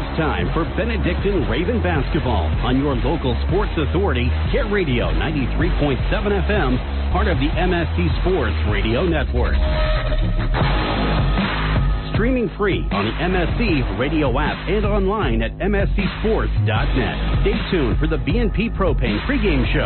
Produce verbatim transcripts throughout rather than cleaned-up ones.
It's time for Benedictine Raven basketball on your local sports authority, Hit Radio ninety-three point seven F M, part of the M S C Sports Radio Network. Streaming free on the M S C radio app and online at m s c sports dot net. Stay tuned for the B and P Propane pregame show.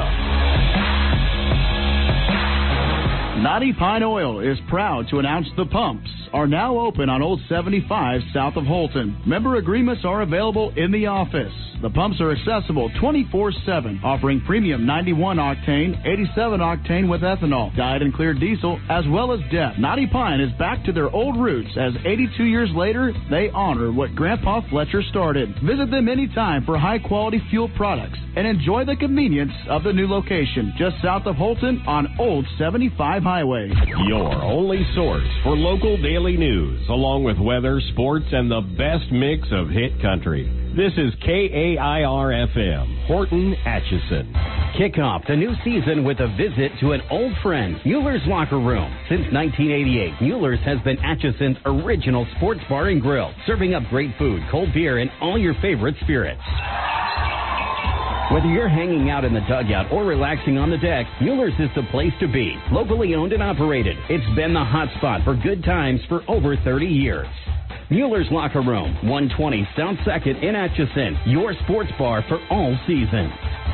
Knotty Pine Oil is proud to announce the pumps are now open on Old seventy-five south of Holton. Member agreements are available in the office. The pumps are accessible twenty-four seven, offering premium ninety-one octane, eighty-seven octane with ethanol, dyed and clear diesel, as well as D E F. Knotty Pine is back to their old roots as eighty-two years later, they honor what Grandpa Fletcher started. Visit them anytime for high-quality fuel products and enjoy the convenience of the new location just south of Holton on Old seventy-five Highway. Your only source for local daily news, along with weather, sports, and the best mix of hit country. This is K A I R F M, Horton, Atchison. Kick off the new season with a visit to an old friend, Mueller's Locker Room. Since nineteen eighty-eight, Mueller's has been Atchison's original sports bar and grill, serving up great food, cold beer, and all your favorite spirits. Whether you're hanging out in the dugout or relaxing on the deck, Mueller's is the place to be. Locally owned and operated, it's been the hot spot for good times for over thirty years. Mueller's Locker Room, one twenty South second in Atchison, your sports bar for all seasons.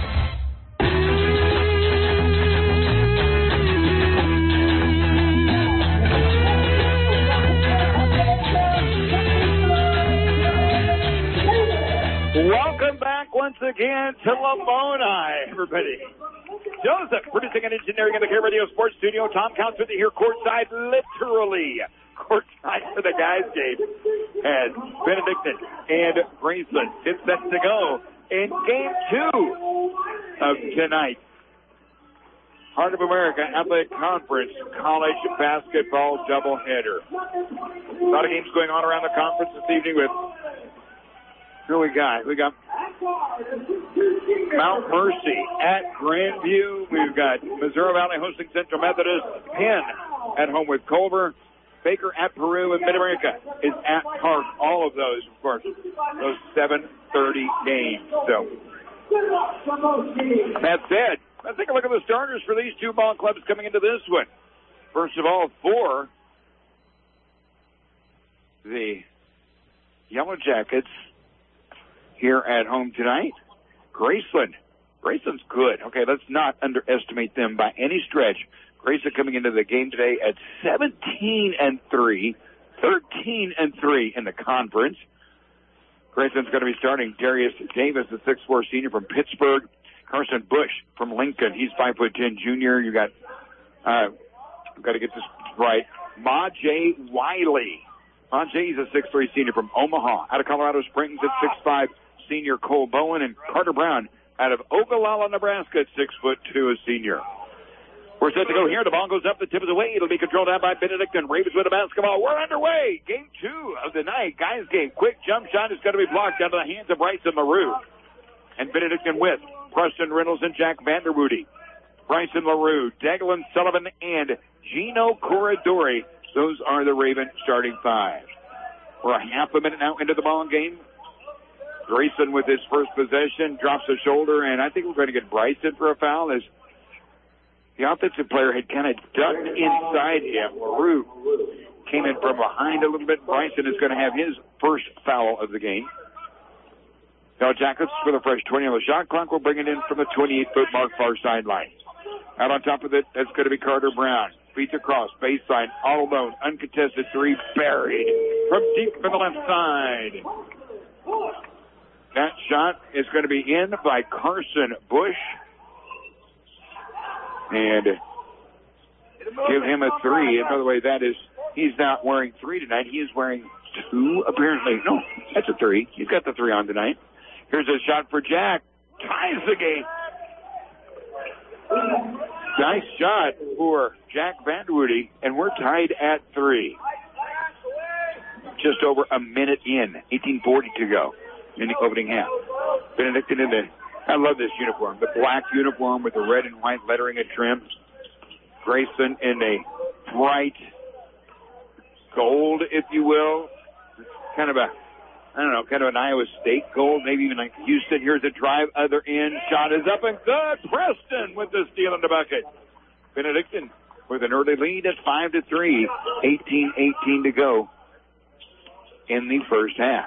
Welcome back once again to Lamoni, everybody. Joseph, producing and engineering in the K Radio Sports Studio. Tom Counts with you here courtside, literally courtside for the guys' game. And Benedictine and Graceland get set to go in game two of tonight. Heart of America Athletic Conference college basketball doubleheader. A lot of games going on around the conference this evening with who we got? We got Mount Mercy at Grandview. We've got Missouri Valley hosting Central Methodist. Penn at home with Culver. Baker at Peru, and Mid-America is at Park. All of those, of course, those seven thirty games. So, that said, let's take a look at the starters for these two ball clubs coming into this one. First of all, for the Yellow Jackets here at home tonight, Graceland. Graceland's good. Okay, let's not underestimate them by any stretch. Graceland coming into the game today at seventeen and three, thirteen and three in the conference. Graceland's going to be starting Darius Davis, the six foot four senior from Pittsburgh. Carson Bush from Lincoln. He's five foot ten junior. You got, uh, I've got to get this right. Majay Wiley. Majay is a six foot three senior from Omaha. Out of Colorado Springs at six foot five senior Cole Bowen, and Carter Brown out of Ogallala, Nebraska at six foot two, a senior. We're set to go here. The ball goes up. The tip is away. It'll be controlled out by Benedictine. Ravens with the basketball. We're underway. Game two of the night. Guys game. Quick jump shot is going to be blocked out of the hands of Bryson LaRue. And Benedictine with Preston Reynolds and Jack Vanderwoody. Bryson LaRue, Daglin Sullivan, and Gino Corridori. Those are the Raven starting five. We're a half a minute now into the ball game. Grayson with his first possession drops a shoulder, and I think we're going to get Bryson for a foul as the offensive player had kind of ducked inside him. LaRue came in from behind a little bit. Bryson is going to have his first foul of the game. Now Jackets with a fresh twenty on the shot clock. We'll bring it in from the twenty-eight foot mark far sideline. Out on top of it, that's going to be Carter Brown. Feet across, baseline, all alone, uncontested three, buried from deep from the left side. That shot is going to be in by Carson Bush. And give him a three. And by the way, that is, he's not wearing three tonight. He is wearing two, apparently. No, that's a three. He's got the three on tonight. Here's a shot for Jack. Ties the game. Nice shot for Jack Vanderwoody, and we're tied at three. Just over a minute in, eighteen forty to go in the opening half. Benedictine in the, I love this uniform, the black uniform with the red and white lettering and trim. Grayson in a bright gold, if you will. Kind of a I don't know, kind of an Iowa State goal, maybe even like Houston. Here's a drive, other end, shot is up and good. Preston with the steal in the bucket. Benedictine with an early lead at five to three, eighteen eighteen to go in the first half.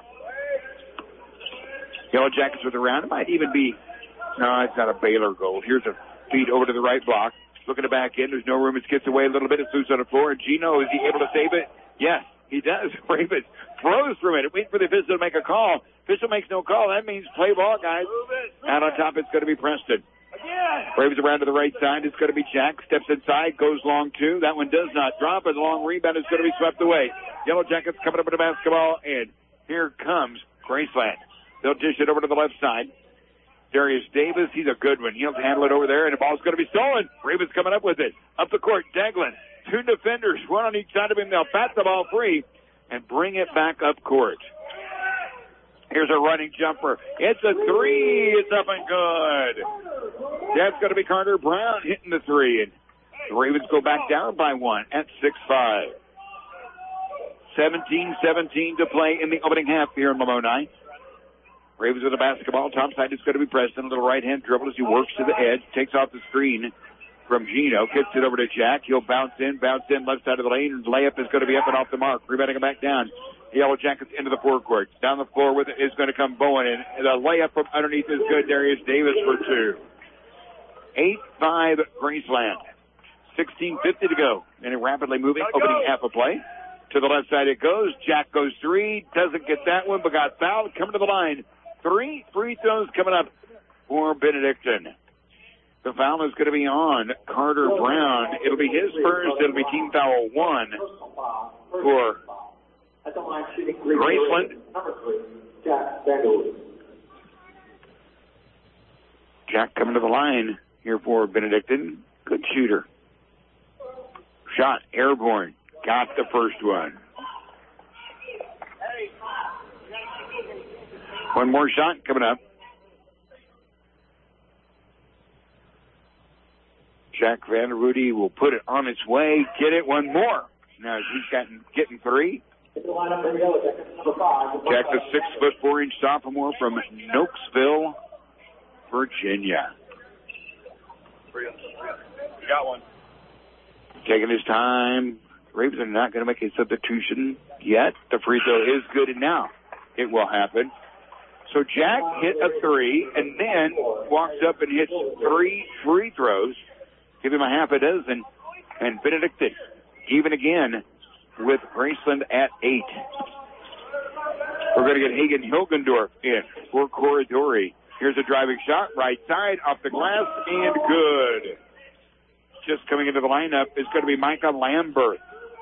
Yellow Jackets with a round. It might even be, no, it's not a Baylor goal. Here's a feed over to the right block. Looking to back in. There's no room. It skips away a little bit. It's loose on the floor. And Gino, is he able to save it? Yes, he does. Ravens throws through it. Wait for the official to make a call. Official makes no call. That means play ball, guys. Out on top, it's going to be Preston. Ravens around to the right side. It's going to be Jack. Steps inside. Goes long two. That one does not drop. And the long rebound is going to be swept away. Yellow Jackets coming up with the basketball. And here comes Graceland. They'll dish it over to the left side. Darius Davis, he's a good one. He'll handle it over there, and the ball's going to be stolen. Ravens coming up with it. Up the court, Deglin. Two defenders, one on each side of him. They'll bat the ball free and bring it back up court. Here's a running jumper. It's a three. It's up and good. That's going to be Carter Brown hitting the three. And the Ravens go back down by one at six five. seventeen seventeen to play in the opening half here in Lamoni. Ravens with the basketball. Top side is going to be Preston. A little right-hand dribble as he works to the edge. Takes off the screen from Gino. Kicks it over to Jack. He'll bounce in. Bounce in left side of the lane. And layup is going to be up and off the mark. Rebounding it back down. The Yellow Jackets into the forecourt. Down the floor with it is going to come Bowen. And the layup from underneath is good. Darius Davis for two. eight five Graceland. sixteen fifty to go. And a rapidly moving opening half of play. To the left side it goes. Jack goes three. Doesn't get that one, but got fouled. Coming to the line. Three free throws coming up for Benedictine. The foul is going to be on Carter Brown. It'll be his first. It'll be team foul one for Graceland. Jack coming to the line here for Benedictine. Good shooter. Shot airborne. Got the first one. One more shot coming up. Jack Vanderwoody will put it on its way. Get it one more. Now he's gotten getting three. Jack, the six foot four inch sophomore from Nokesville, Virginia. You got one. Taking his time. Ravens are not going to make a substitution yet. The free throw is good, and now it will happen. So Jack hit a three and then walks up and hits three free throws. Give him a half a dozen. And Benedictine even again with Graceland at eight. We're going to get Hagen Hilgendorf in for Corridori. Here's a driving shot, right side, off the glass, and good. Just coming into the lineup is going to be Micah Lambert.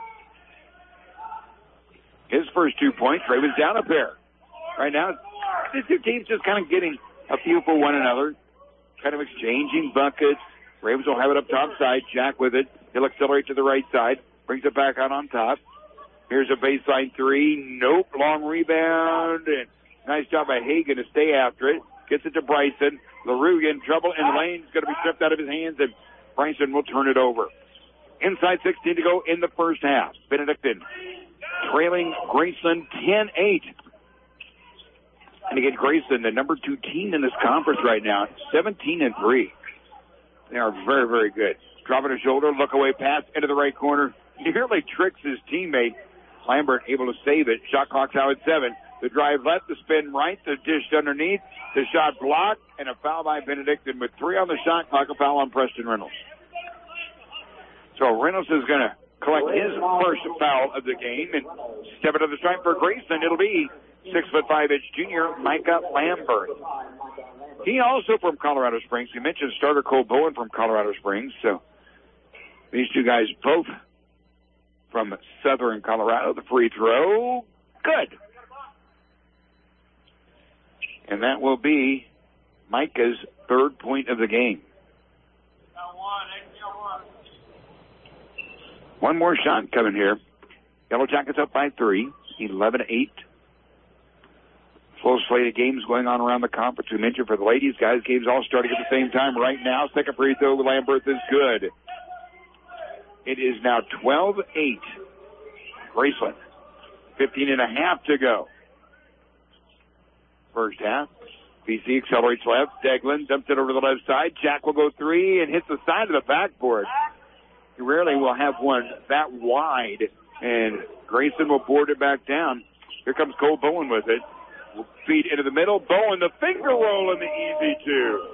His first two points, Ravens down a pair. Right now, these two teams just kind of getting a feel for one another, kind of exchanging buckets. Ravens will have it up top side. Jack with it. He'll accelerate to the right side. Brings it back out on top. Here's a baseline three. Nope. Long rebound. And nice job by Hagen to stay after it. Gets it to Bryson. LaRue in trouble in the lane. It's going to be stripped out of his hands, and Bryson will turn it over. Inside sixteen to go in the first half. Benedictine trailing Graceland ten eight. And again, Graceland, the number two team in this conference right now, seventeen and three. They are very, very good. Dropping a shoulder, look away pass into the right corner. Nearly tricks his teammate. Lambert able to save it. Shot clock's out at seven. The drive left, the spin right, the dish underneath, the shot blocked, and a foul by Benedictine with three on the shot clock, a foul on Preston Reynolds. So Reynolds is going to collect his first foul of the game and step into the stripe for Graceland. It'll be six foot five inch junior Micah Lambert. He also from Colorado Springs. We mentioned starter Cole Bowen from Colorado Springs. So these two guys both from Southern Colorado. The free throw, good. And that will be Micah's third point of the game. One more shot coming here. Yellow Jackets up by three, eleven eight. Full slate of games going on around the conference. We mentioned for the ladies, guys, games all starting at the same time right now. Second free throw with Lambert is good. It is now twelve eight. Graceland, fifteen and a half to go. first half. B C accelerates left. Deglin dumps it over to the left side. Jack will go three and hits the side of the backboard. He rarely will have one that wide, and Grayson will board it back down. Here comes Cole Bowen with it. Feed into the middle. Bowen, the finger roll, and the easy two.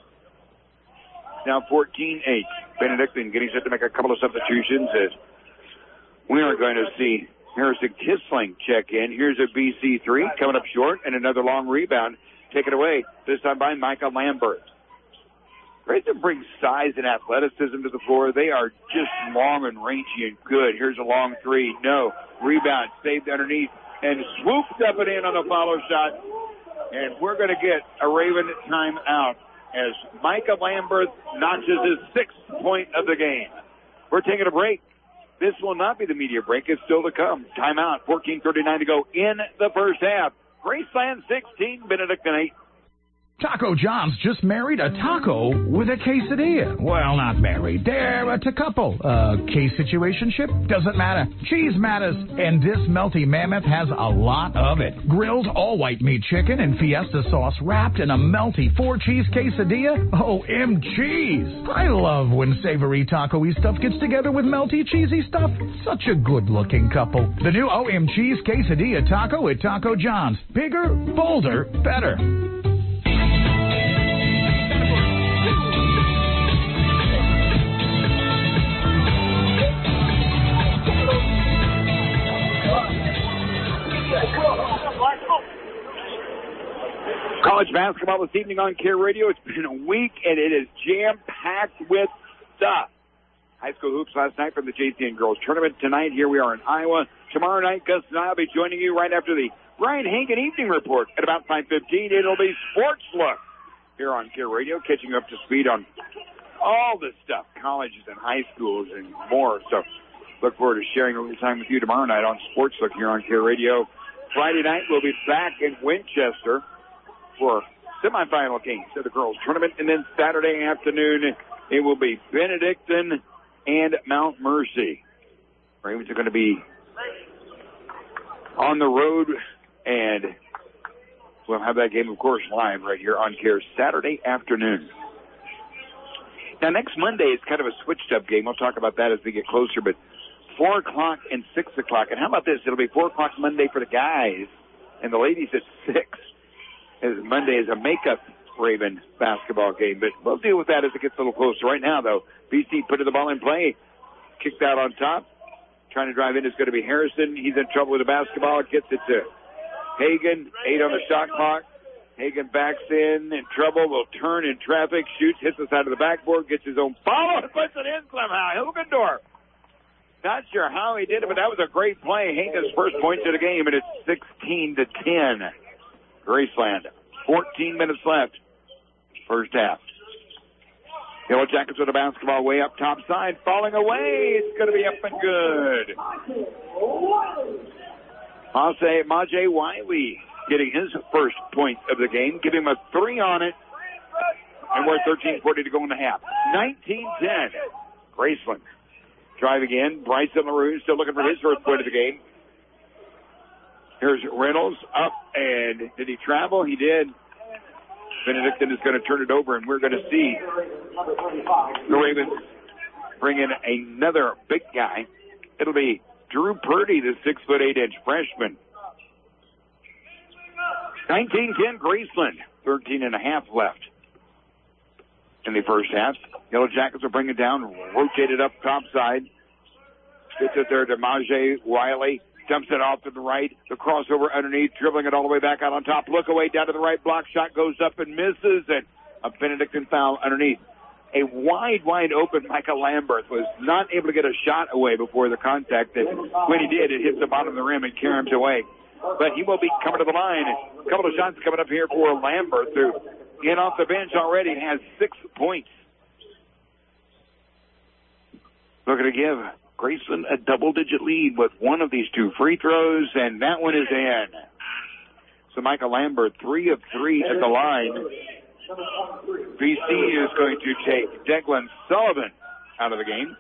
Now fourteen eight. Benedictine getting set to make a couple of substitutions as we are going to see Harrison Kissling check in. Here's a B C three coming up short, and another long rebound taken away, this time by Micah Lambert. Grayson brings size and athleticism to the floor. They are just long and rangy and good. Here's a long three. No. Rebound saved underneath and swooped up and in on the follow shot. And we're going to get a Raven timeout as Micah Lambert notches his sixth point of the game. We're taking a break. This will not be the media break. It's still to come. Timeout. fourteen thirty-nine to go in the first half. Graceland sixteen, Benedictine eight. Taco John's just married a taco with a quesadilla. Well, not married. They're a couple. Uh, case situationship? Doesn't matter. Cheese matters. And this melty mammoth has a lot of it. Grilled all-white meat chicken and fiesta sauce wrapped in a melty four-cheese quesadilla. O M Cheese. I love when savory taco-y stuff gets together with melty cheesy stuff. Such a good-looking couple. The new O M Cheese quesadilla taco at Taco John's. Bigger, bolder, better. College basketball this evening on Care Radio. It's been a week, and it is jam-packed with stuff. High school hoops last night from the J C N Girls Tournament. Tonight, here we are in Iowa. Tomorrow night, Gus and I will be joining you right after the Brian Hagan Evening Report at about five fifteen. It'll be Sports Look here on Care Radio, catching you up to speed on all this stuff, colleges and high schools and more. So look forward to sharing a little time with you tomorrow night on Sports Look here on Care Radio. Friday night, we'll be back in Winchester for semifinal games of the girls tournament. And then Saturday afternoon, it will be Benedictine and Mount Mercy. Ravens are going to be on the road, and we'll have that game, of course, live right here on Care Saturday afternoon. Now, next Monday is kind of a switched-up game. We'll talk about that as we get closer, but four o'clock and six o'clock. And how about this? It'll be four o'clock Monday for the guys, and the ladies at six. As Monday is a makeup Raven basketball game, but we'll deal with that as it gets a little closer. Right now, though, B C put the ball in play, kicked out on top. Trying to drive in is going to be Harrison. He's in trouble with the basketball. Gets it to Hagan. Eight on the shot clock. Hagan backs in, in trouble. Will turn in traffic. Shoots, hits the side of the backboard. Gets his own foul and puts it in somehow. Hilgendorf. Not sure how he did it, but that was a great play. Hagan's first points of the game, and it's sixteen to ten. Graceland. fourteen minutes left. First half. Yellow Jackets with the basketball way up top side. Falling away. It's going to be up and good. I'll say Majay Wiley getting his first point of the game. Give him a three on it. And we're thirteen forty to go in the half. nineteen ten. Graceland. Driving in. Bryson LaRue still looking for his first point of the game. Here's Reynolds up, and did he travel? He did. Benedictine is going to turn it over, and we're going to see the Ravens bring in another big guy. It'll be Drew Purdy, the six foot eight inch freshman. nineteen ten Graceland, thirteen and a half left in the first half. Yellow Jackets will bring it down, rotate it up top side. Gets it there to Majay Wiley. Dumps it off to the right. The crossover underneath, dribbling it all the way back out on top. Look away down to the right. Block shot goes up and misses, and a Benedictine foul underneath. A wide, wide open Michael Lambert was not able to get a shot away before the contact. And when he did, it hits the bottom of the rim and carries away. But he will be coming to the line. A couple of shots coming up here for Lambert, who in off the bench already has six points. Looking to give Graceland a double-digit lead with one of these two free throws, and that one is in. So Michael Lambert, three of three at the line. B C is going to take Declan Sullivan out of the game.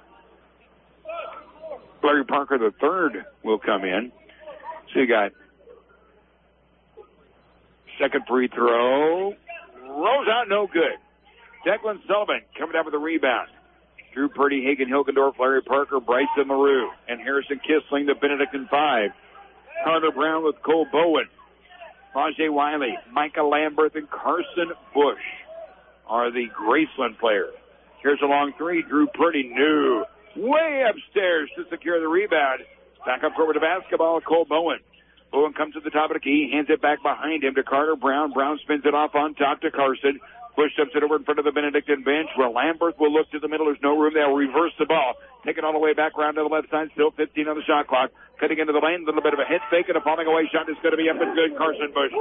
Larry Parker the third will come in. So you got Second free throw. Rolls out, no good. Declan Sullivan coming down with the rebound. Drew Purdy, Hagen Hilgendorf, Larry Parker, Bryson LaRue, and Harrison Kissling, the Benedictine five. Carter Brown with Cole Bowen. Rajay Wiley, Micah Lamberth, and Carson Bush are the Graceland players. Here's a long three. Drew Purdy, new. Way upstairs to secure the rebound. Back up court with the basketball, Cole Bowen. Bowen comes to the top of the key, hands it back behind him to Carter Brown. Brown spins it off on top to Carson. Bush dumps it over in front of the Benedictine bench where Lamberth will look to the middle. There's no room. They'll reverse the ball. Take it all the way back around to the left side. Still fifteen on the shot clock. Cutting into the lane. A little bit of a head fake and a falling away shot is going to be up and good. Carson Bush.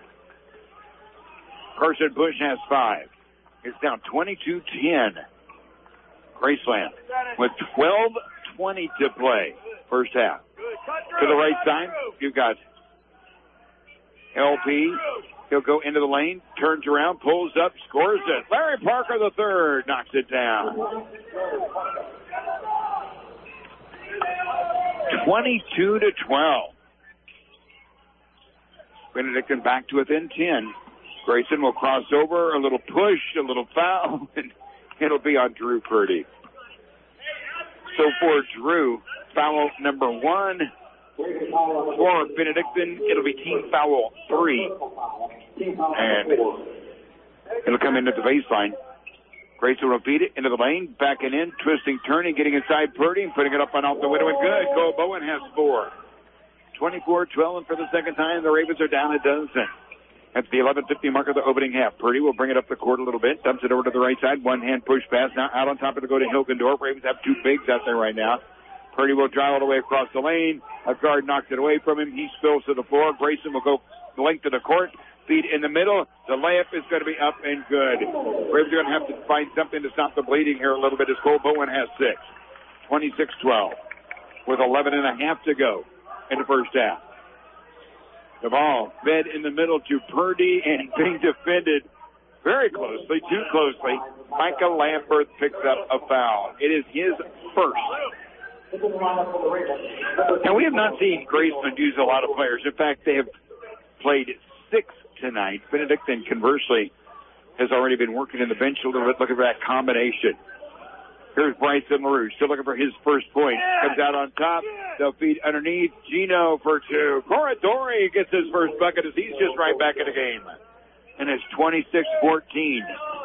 Carson Bush has five. It's down twenty-two ten. Graceland with twelve twenty to play. First half. To the right side, you've got L P. He'll go into the lane, turns around, pulls up, scores it. Larry Parker the third knocks it down. twenty-two to twelve. Benedictine back to within ten. Grayson will cross over, a little push, a little foul, and it'll be on Drew Purdy. So for Drew, foul number one. For Benedictine, it'll be team foul three. And it'll come into the baseline. Grayson will beat it into the lane, backing in, twisting, turning, getting inside Purdy, and putting it up and out the window. And good. Cole Bowen has four. twenty-four twelve, and for the second time, the Ravens are down a dozen. At the eleven fifty mark of the opening half. Purdy will bring it up the court a little bit, dumps it over to the right side, one-hand push pass. Now out on top of it to go to Hilgendorf. Ravens have two bigs out there right now. Purdy will drive all the way across the lane. A guard knocks it away from him. He spills to the floor. Grayson will go the length of the court. Feed in the middle. The layup is going to be up and good. Ravens are going to have to find something to stop the bleeding here a little bit as Cole Bowen has six. twenty-six twelve with eleven and a half to go in the first half. The ball fed in the middle to Purdy and being defended very closely, too closely. Micah Lamberth picks up a foul. It is his first. And we have not seen Graceland use a lot of players. In fact, they have played six tonight. Benedictine, conversely, has already been working in the bench a little bit, looking for that combination. Here's Bryson LaRue, still looking for his first point. Comes out on top. They'll feed underneath. Gino for two. Corridori gets his first bucket as he's just right back in the game. And it's twenty-six fourteen.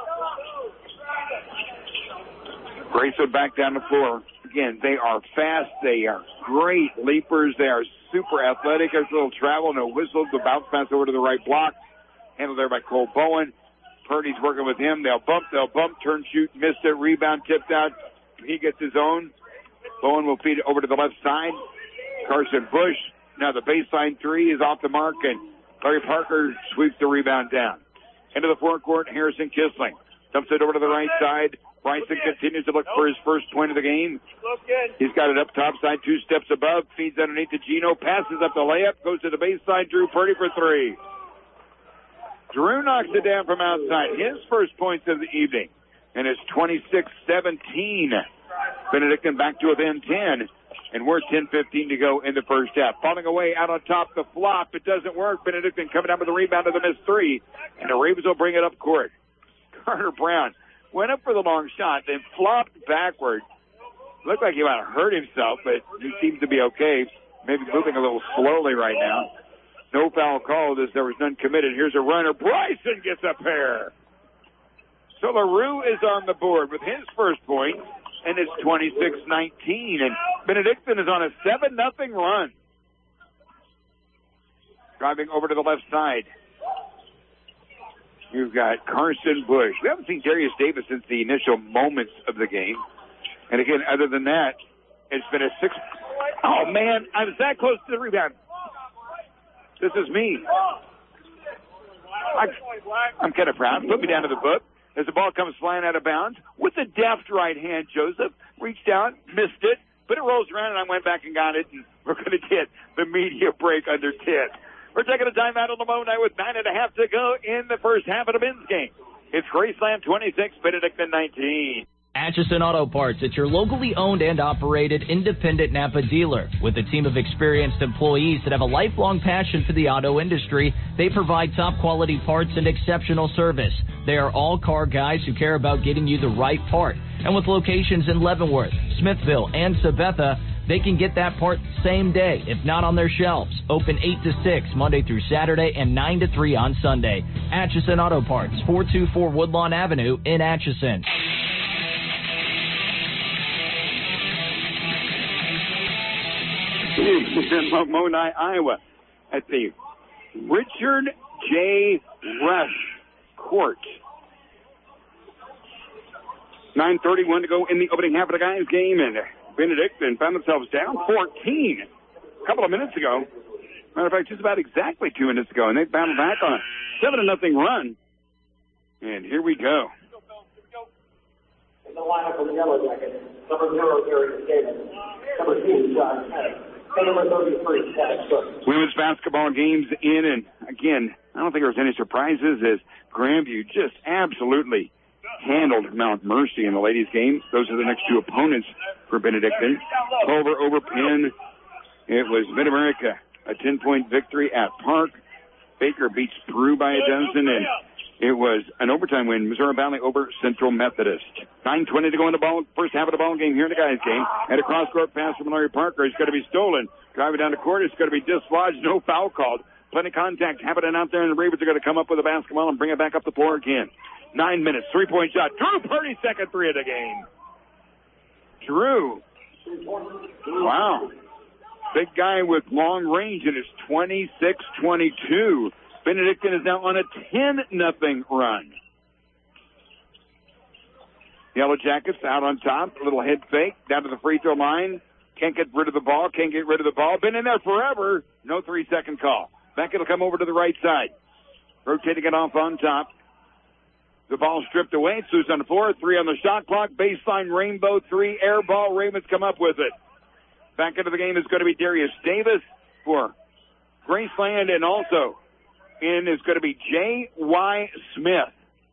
Grayson back down the floor. Again, they are fast. They are great leapers. They are super athletic. There's a little travel, no whistles. The bounce pass over to the right block. Handled there by Cole Bowen. Purdy's working with him. They'll bump, they'll bump, turn, shoot, missed it, rebound, tipped out. He gets his own. Bowen will feed it over to the left side. Carson Bush. Now the baseline three is off the mark, and Larry Parker sweeps the rebound down. Into the forecourt, Harrison Kissling dumps it over to the right side. Bryson continues to look for his first point of the game. He's got it up top side, two steps above, feeds underneath to Gino, passes up the layup, goes to the baseline, Drew Purdy for three. Drew knocks it down from outside. His first points of the evening. And it's twenty-six seventeen. Benedictine back to within ten. And we're ten fifteen to go in the first half. Falling away out on top, the flop. It doesn't work. Benedictine coming down with the rebound of the missed three. And the Ravens will bring it up court. Carter Brown went up for the long shot, then flopped backward. Looked like he might have hurt himself, but he seems to be okay. Maybe moving a little slowly right now. No foul called as there was none committed. Here's a runner. Bryson gets a pair. So LaRue is on the board with his first point, and it's twenty-six nineteen. And Benedictine is on a seven nothing run. Driving over to the left side. You've got Carson Bush. We haven't seen Darius Davis since the initial moments of the game. And again, other than that, it's been a six. Oh, man, I was that close to the rebound. This is me. I, I'm kind of proud. Put me down to the book as the ball comes flying out of bounds. With a deft right hand, Joseph reached out, missed it, but it rolls around, and I went back and got it, and we're going to get the media break under ten. We're taking a timeout on the Mo night with nine and a half to go in the first half of the men's game. It's Graceland twenty-six, Benedictine nineteen. Atchison Auto Parts, it's your locally owned and operated independent Napa dealer. With a team of experienced employees that have a lifelong passion for the auto industry, they provide top quality parts and exceptional service. They are all car guys who care about getting you the right part. And with locations in Leavenworth, Smithville, and Sabetha, they can get that part same day, if not on their shelves. Open eight to six Monday through Saturday and nine to three on Sunday. Atchison Auto Parts, four two four Woodlawn Avenue in Atchison. In Moni, Iowa, at the Richard J. Rush Court. nine thirty-one to go in the opening half of the guys' game, and Benedictine found themselves down fourteen a couple of minutes ago. Matter of fact, just about exactly two minutes ago, and they battled back on a seven to nothing run. And here we go. In the lineup for the Yellow Jackets, number zero, Gary Davis. Number two, John Pettit. Number thirty-three, Kevin Cook. Women's basketball games in, and again, I don't think there was any surprises as Grandview just absolutely handled Mount Mercy in the ladies' game. Those are the next two opponents for Benedictine. Culver over Penn. It was Mid-America, a ten-point victory at Park. Baker beats Peru by a dozen, and it was an overtime win, Missouri Valley over Central Methodist. nine twenty to go in the ball, first half of the ball game here in the guys' game. And a cross-court pass from Larry Parker is going to be stolen. Driving down the court, it's going to be dislodged, no foul called. Plenty of contact happening out there, and the Ravens are going to come up with a basketball and bring it back up the floor again. Nine minutes, three-point shot. Drew Purdy, second three of the game. Drew. Wow. Big guy with long range, and it's twenty-six twenty-two. Benedictine is now on a ten nothing run. Yellow Jackets out on top. A little head fake down to the free throw line. Can't get rid of the ball. Can't get rid of the ball. Been in there forever. No three-second call. Back it'll come over to the right side. Rotating it off on top. The ball stripped away. It's loose on the floor. Three on the shot clock. Baseline rainbow three. Air ball. Ravens come up with it. Back into the game is going to be Darius Davis for Graceland, and also in is going to be J Y. Smith.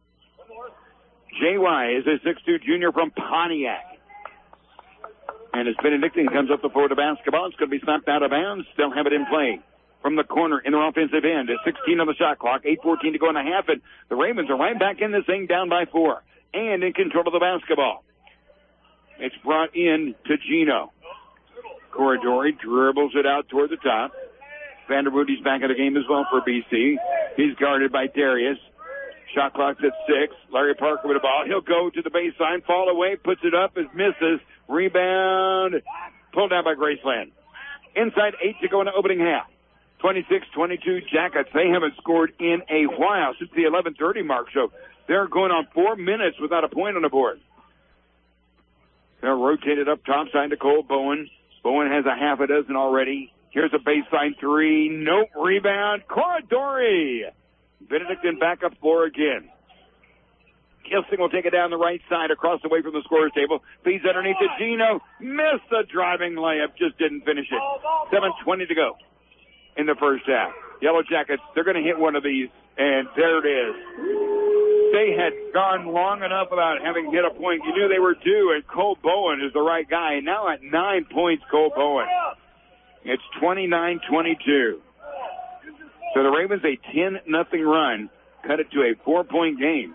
J Y is a six two junior from Pontiac. And as Benedictine comes up the floor to basketball, it's going to be slapped out of bounds. They'll have it in play from the corner in their offensive end. At sixteen on the shot clock, eight fourteen to go in the half, and the Ravens are right back in this thing down by four and in control of the basketball. It's brought in to Gino. Corridori dribbles it out toward the top. Vanderwoody's back in the game as well for B C. He's guarded by Darius. Shot clock's at six. Larry Parker with the ball. He'll go to the baseline, fall away, puts it up, it misses. Rebound. Pulled down by Graceland. Inside eight to go in the opening half. twenty-six twenty-two Jackets. They haven't scored in a while since the eleven thirty mark, so they're going on four minutes without a point on the board. They're rotated up top side to Cole Bowen. Bowen has a half a dozen already. Here's a baseline three. Nope. Rebound. Corridori. Benedictine back up floor again. Kilsing will take it down the right side across the way from the scorer's table. Feeds underneath to Gino. Missed the driving layup. Just didn't finish it. seven twenty to go in the first half. Yellow Jackets, they're going to hit one of these, and there it is. They had gone long enough without having hit a point. You knew they were due, and Cole Bowen is the right guy. And now at nine points, Cole Bowen. It's twenty-nine twenty-two. So the Ravens, a ten nothing run, cut it to a four-point game.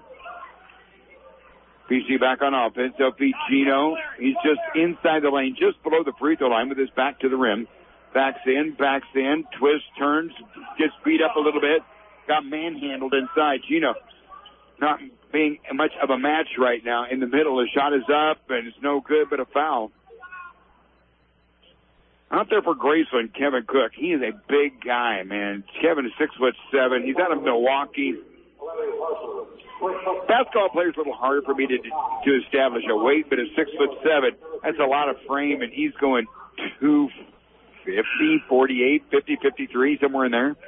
P C back on offense. They'll feed Gino. He's just inside the lane, just below the free throw line with his back to the rim. Backs in, backs in, twists, turns, gets beat up a little bit. Got manhandled inside. Gino not being much of a match right now in the middle. The shot is up, and it's no good, but a foul. Out there for Graceland, Kevin Cook. He is a big guy, man. Kevin is six foot seven. He's out of Milwaukee. Basketball players a little harder for me to to establish a weight, but at six foot seven, that's a lot of frame, and he's going two fifty, forty-eight, fifty, fifty-three, somewhere in there.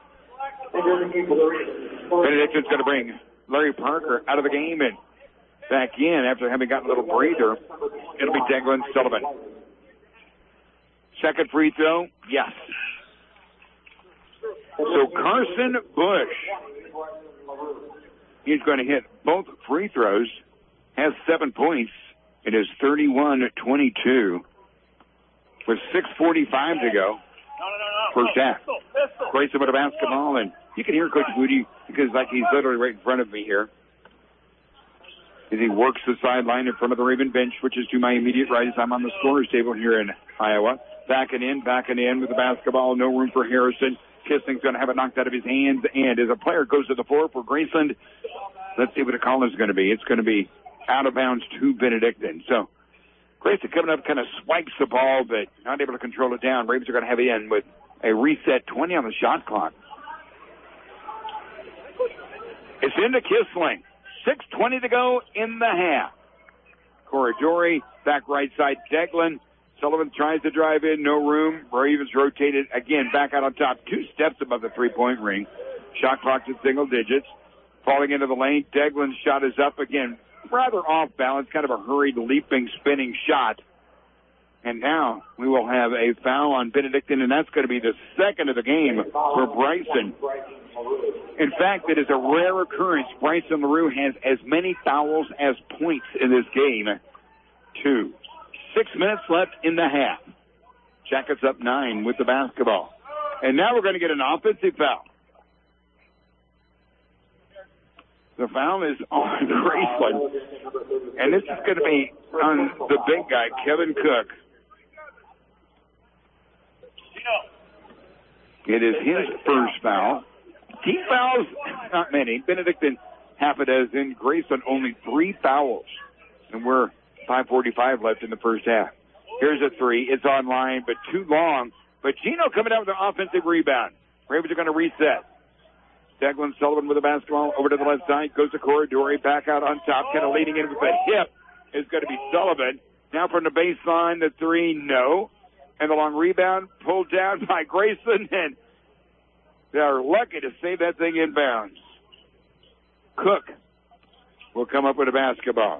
Benedictine's going to bring Larry Parker out of the game and back in after having gotten a little breather. It'll be Declan Sullivan. Second free throw, yes. So Carson Bush, he's going to hit both free throws, has seven points, It is thirty-one twenty-two with six forty-five to go. First half. Grayson with a basketball, and you can hear Coach Moody because like he's literally right in front of me here as he works the sideline in front of the Raven bench, which is to my immediate right as I'm on the scorer's table here in Iowa. Backing in, backing in with the basketball. No room for Harrison. Kissing's going to have it knocked out of his hands, and as a player goes to the floor for Graceland, let's see what the call is going to be. It's going to be out of bounds to Benedictine. So Grayson coming up kind of swipes the ball, but not able to control it down. Ravens are going to have it in with a reset twenty on the shot clock. It's into Kissling. six twenty to go in the half. Corridori, back right side, Deglin. Sullivan tries to drive in, no room. Ravens rotated again, back out on top, two steps above the three-point ring. Shot clock's at single digits. Falling into the lane, Deglin's shot is up again. Rather off balance, kind of a hurried, leaping, spinning shot. And now we will have a foul on Benedictine, and that's going to be the second of the game for Bryson. In fact, it is a rare occurrence. Bryson LaRue has as many fouls as points in this game. Two. Six minutes left in the half. Jackets up nine with the basketball. And now we're going to get an offensive foul. The foul is on Graceland. And this is going to be on the big guy, Kevin Cook. It is his first foul. Team fouls, not many. Benedictine, half a dozen. Graceland, only three fouls. And we're five forty-five left in the first half. Here's a three. It's online, but too long. But Gino coming out with an offensive rebound. Ravens are going to reset. Deglin Sullivan with the basketball over to the left side. Goes to Corridori. Back out on top. Kind of leading in with the hip is going to be Sullivan. Now from the baseline, the three, no. And the long rebound pulled down by Grayson. And they are lucky to save that thing in bounds. Cook will come up with a basketball.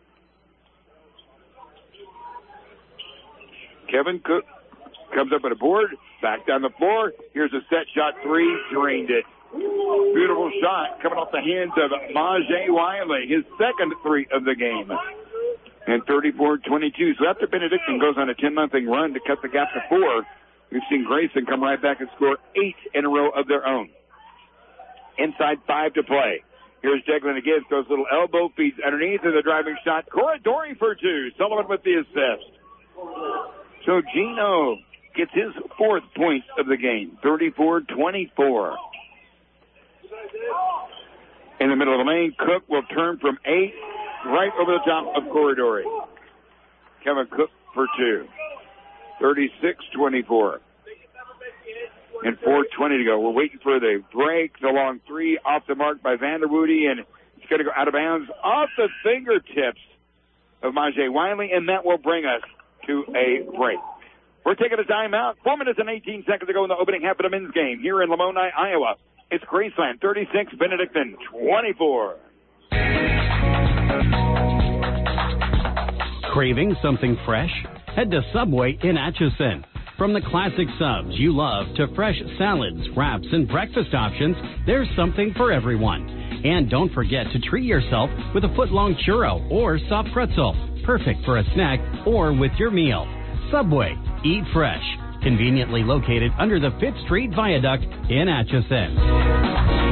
Kevin Cook comes up with a board, back down the floor. Here's a set shot three, drained it. Beautiful shot coming off the hands of Majay Wiley, his second three of the game. And thirty-four twenty-two. So after Benedictine goes on a ten nothing run to cut the gap to four, we've seen Grayson come right back and score eight in a row of their own. Inside five to play. Here's Deglin again, throws little elbow feeds underneath of the driving shot. Corridori for two. Sullivan with the assist. So Gino gets his fourth point of the game, thirty-four twenty-four. In the middle of the lane, Cook will turn from eight right over the top of Corridori. Kevin Cook for two, thirty-six twenty-four. And four twenty to go. We're waiting for the break. The long three off the mark by Vanderwoody, and it's going to go out of bounds off the fingertips of Majay Wiley, and that will bring us to a break. We're taking a timeout. Four minutes and eighteen seconds to go in the opening half of the men's game here in Lamoni, Iowa. It's Graceland thirty-six, Benedictine twenty-four. Craving something fresh? Head to Subway in Atchison. From the classic subs you love to fresh salads, wraps, and breakfast options, there's something for everyone. And don't forget to treat yourself with a foot-long churro or soft pretzel. Perfect for a snack or with your meal. Subway. Eat fresh. Conveniently located under the Fifth Street Viaduct in Atchison.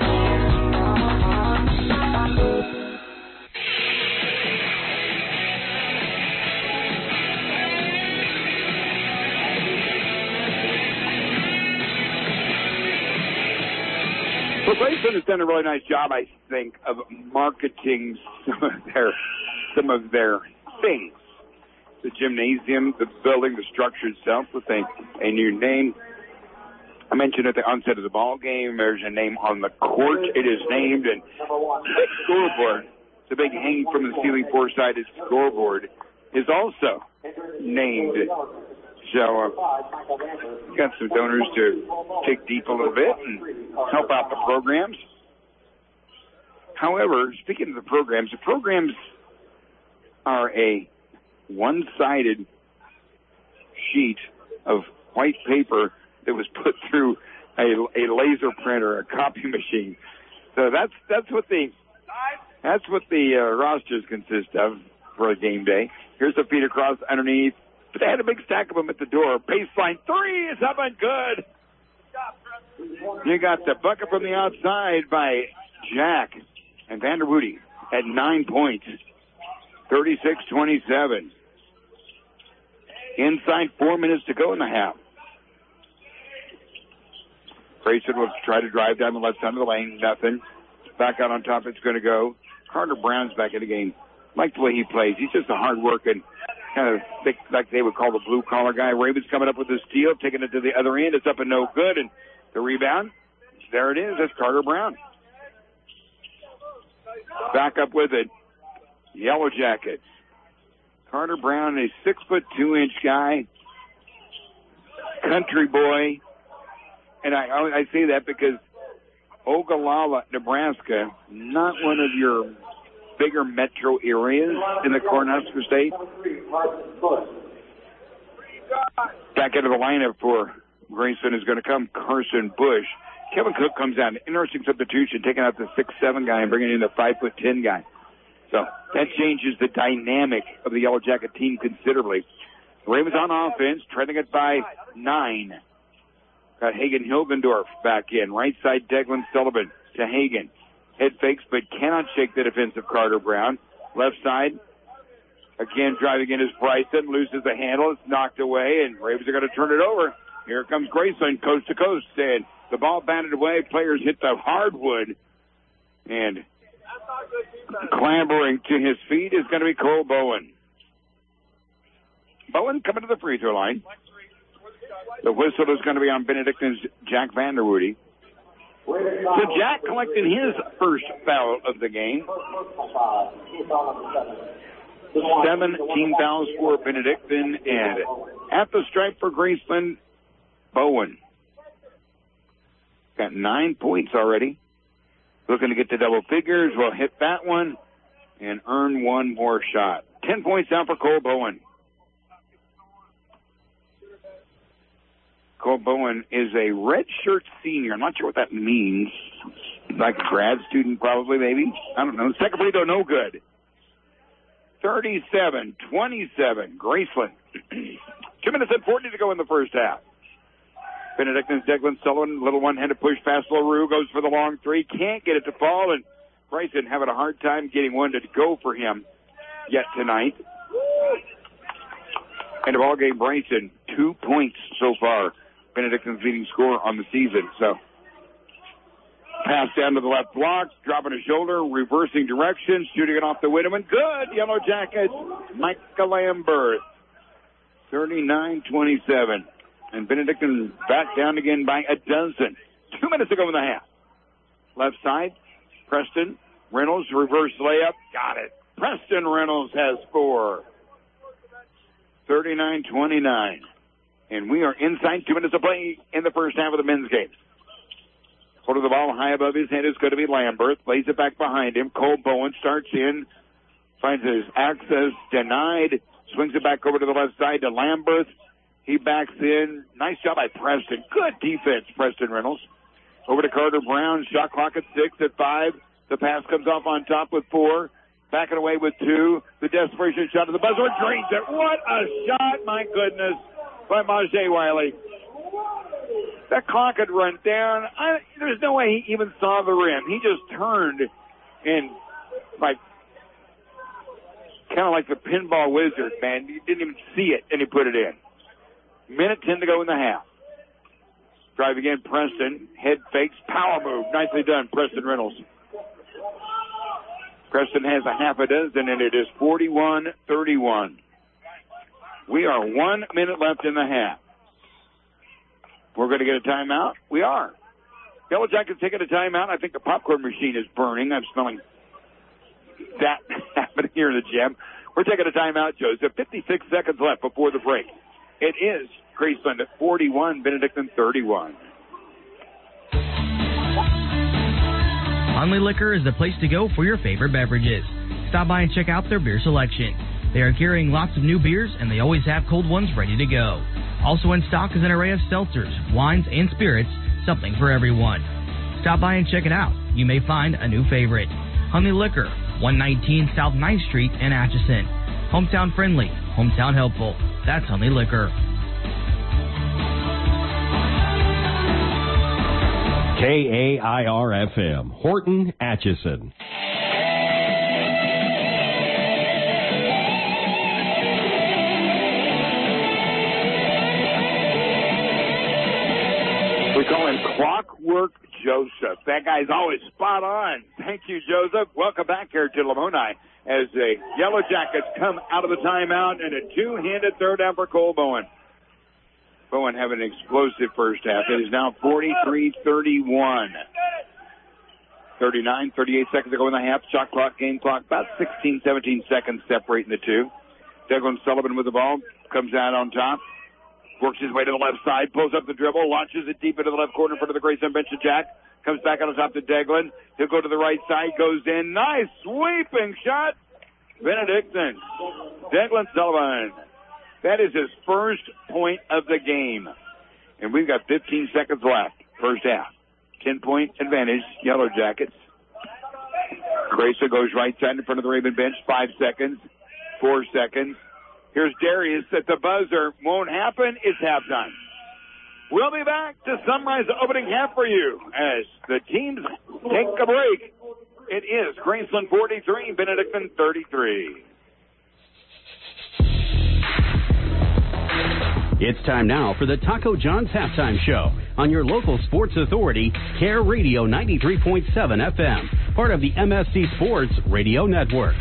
Well, Grayson has done a really nice job, I think, of marketing some of their some of their things. The gymnasium, the building, the structure itself with a, a new name. I mentioned at the onset of the ball game, there's a name on the court. It is named, and the big scoreboard, the big hanging from the ceiling four-sided scoreboard, is also named. So uh, got some donors to dig deep a little bit and help out the programs. However, speaking of the programs, the programs are a one-sided sheet of white paper that was put through a, a laser printer, a copy machine. So that's that's what the that's what the uh, rosters consist of. for a game day. Here's the feed across underneath. But they had a big stack of them at the door. Baseline three is up and good. You got the bucket from the outside by Jack. And Vanderwoody at nine points. thirty-six twenty-seven. Inside four minutes to go in the half. Grayson will try to drive down the left side of the lane. Nothing. Back out on top, it's going to go. Carter Brown's back in the game. Like the way he plays. He's just a hard-working, kind of thick, like they would call the blue-collar guy. Ravens coming up with the steal, taking it to the other end. It's up and no good. And the rebound, there it is. That's Carter Brown. Back up with it. Yellow Jackets. Carter Brown, a six foot two inch guy, country boy, and I I say that because Ogallala, Nebraska, not one of your bigger metro areas in the Cornhusker State. Back into the lineup for Grayson is going to come Carson Bush. Kevin Cook comes out, interesting substitution, taking out the six seven guy and bringing in the five foot ten guy. So that changes the dynamic of the Yellow Jacket team considerably. The Ravens on offense, trending it by nine. Got Hagen Hilgendorf back in. Right side, Declan Sullivan to Hagen. Head fakes, but cannot shake the defense of Carter Brown. Left side, again driving in is Bryson. Loses the handle. It's knocked away, and Ravens are going to turn it over. Here comes Grayson, coast to coast, and the ball batted away. Players hit the hardwood, and clambering to his feet is going to be Cole Bowen. Bowen coming to the free throw line. The whistle is going to be on Benedictine's Jack Vanderwoody. So Jack collected his first foul of the game. seventeen fouls for Benedictine, and at the stripe for Graceland, Bowen. Got nine points already. Looking to get to double figures. Will hit that one and earn one more shot. Ten points down for Cole Bowen. Cole Bowen is a redshirt senior. I'm not sure what that means. Like a grad student probably, maybe. I don't know. Second free throw, no good. thirty-seven twenty-seven, Graceland. Two minutes and forty to go in the first half. Benedictine's Declan Sullivan, little one-handed push past LaRue, goes for the long three, can't get it to fall, and Bryson having a hard time getting one to go for him yet tonight. And the ball game, Bryson, two points so far. Benedictine's leading scorer on the season. So, pass down to the left block, dropping a shoulder, reversing direction, shooting it off the Winneman. Good, Yellow Jackets, Micah Lambert, thirty-nine twenty-seven. And Benedictine back down again by a dozen. Two minutes to go in the half. Left side, Preston Reynolds, reverse layup, got it. Preston Reynolds has four. thirty-nine twenty-nine. And we are inside two minutes of play in the first half of the men's game. Hold of the ball high above his head is going to be Lambert. Lays it back behind him. Cole Bowen starts in. Finds his access denied. Swings it back over to the left side to Lambert. He backs in. Nice job by Preston. Good defense, Preston Reynolds. Over to Carter Brown. Shot clock at six, at five. The pass comes off on top with four. Backing away with two. The desperation shot to the buzzer. Drains it. What a shot, my goodness, by Majay Wiley. That clock had run down. I, there's no way he even saw the rim. He just turned and, like, kind of like the pinball wizard, man. He didn't even see it, and he put it in. Minute ten to go in the half. Drive again, Preston. Head fakes. Power move. Nicely done, Preston Reynolds. Preston has a half a dozen, and it is forty-one thirty-one. We are one minute left in the half. We're going to get a timeout. We are. Yellow Jackets taking a timeout. I think the popcorn machine is burning. I'm smelling that happening here in the gym. We're taking a timeout, Joseph. fifty-six seconds left before the break. It is Graceland at forty-one, Benedictine thirty-one. Hunley Liquor is the place to go for your favorite beverages. Stop by and check out their beer selection. They are carrying lots of new beers, and they always have cold ones ready to go. Also in stock is an array of seltzers, wines, and spirits, something for everyone. Stop by and check it out. You may find a new favorite. Hunley Liquor, one nineteen South ninth Street in Atchison. Hometown friendly, hometown helpful. That's Hunley Liquor. K A I R F M, Horton, Atchison. We call him Clockwork Joseph. That guy's always spot on. Thank you, Joseph. Welcome back here to Lamoni as the Yellow Jackets come out of the timeout and a two-handed third down for Cole Bowen. Bowen having an explosive first half. It is now forty-three thirty-one. thirty-nine, thirty-eight seconds to go in the half. Shot clock, game clock, about sixteen, seventeen seconds separating the two. Declan Sullivan with the ball, comes out on top. Works his way to the left side, pulls up the dribble, launches it deep into the left corner in front of the Grayson bench of Jack. Comes back on the top to Deglin. He'll go to the right side, goes in. Nice sweeping shot. Benedictine. Deglin Sullivan. That is his first point of the game. And we've got fifteen seconds left. First half. ten-point advantage, Yellow Jackets. Grayson goes right side in front of the Raven bench. Five seconds. Four seconds. Here's Darius at the buzzer. Won't happen. It's halftime. We'll be back to summarize the opening half for you as the teams take a break. It is Graceland forty-three, Benedictine thirty-three. It's time now for the Taco John's Halftime Show on your local sports authority, Care Radio ninety-three point seven F M, part of the M S C Sports Radio Network.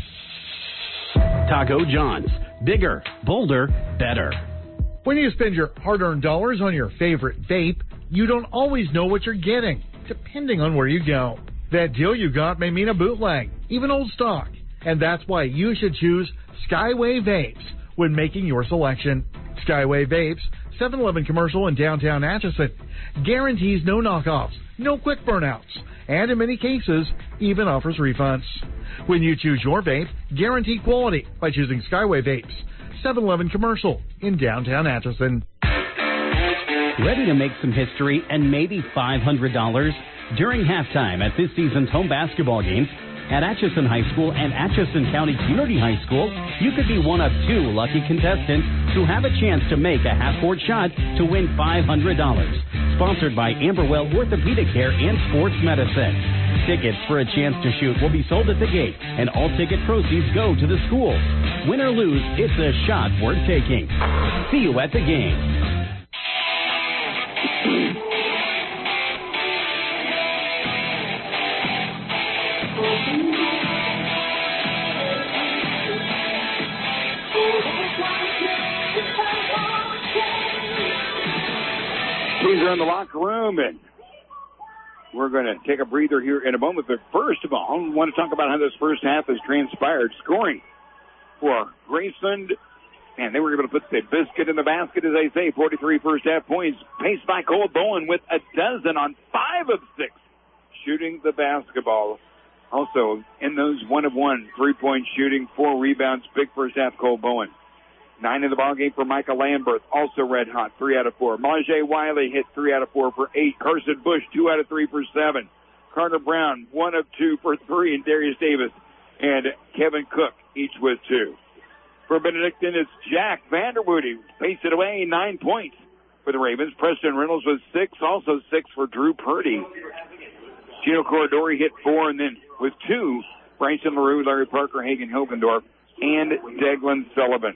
Taco John's. Bigger, bolder, better. When you spend your hard-earned dollars on your favorite vape, you don't always know what you're getting, depending on where you go. That deal you got may mean a bootleg, even old stock. And that's why you should choose Skyway Vapes when making your selection. Skyway Vapes, seven eleven Commercial in downtown Atchison, guarantees no knockoffs, no quick burnouts, and in many cases, even offers refunds. When you choose your vape, guarantee quality by choosing Skyway Vapes, seven eleven Commercial in downtown Atchison. Ready to make some history and maybe five hundred dollars? During halftime at this season's home basketball games at Atchison High School and Atchison County Community High School, you could be one of two lucky contestants who have a chance to make a half-court shot to win five hundred dollars. Sponsored by Amberwell Orthopedic Care and Sports Medicine. Tickets for a chance to shoot will be sold at the gate, and all ticket proceeds go to the school. Win or lose, it's a shot worth taking. See you at the game. Teams are in the locker room, and we're going to take a breather here in a moment. But first of all, I want to talk about how this first half has transpired. Scoring for Graceland, and they were able to put the biscuit in the basket, as they say. forty-three first half points, paced by Cole Bowen with a dozen on five of six shooting the basketball. Also, in those one of one three-point shooting, four rebounds, big first half, Cole Bowen. Nine in the ballgame for Micah Lambert, also red hot, three out of four. Majay Wiley hit three out of four for eight. Carson Bush, two out of three for seven. Carter Brown, one of two for three. And Darius Davis and Kevin Cook, each with two. For Benedictine, it's Jack Vanderwoody. Paced it away, nine points for the Ravens. Preston Reynolds with six, also six for Drew Purdy. Gino Corridori hit four, and then with two, Bryson LaRue, Larry Parker, Hagen Hilgendorf, and Deglin Sullivan.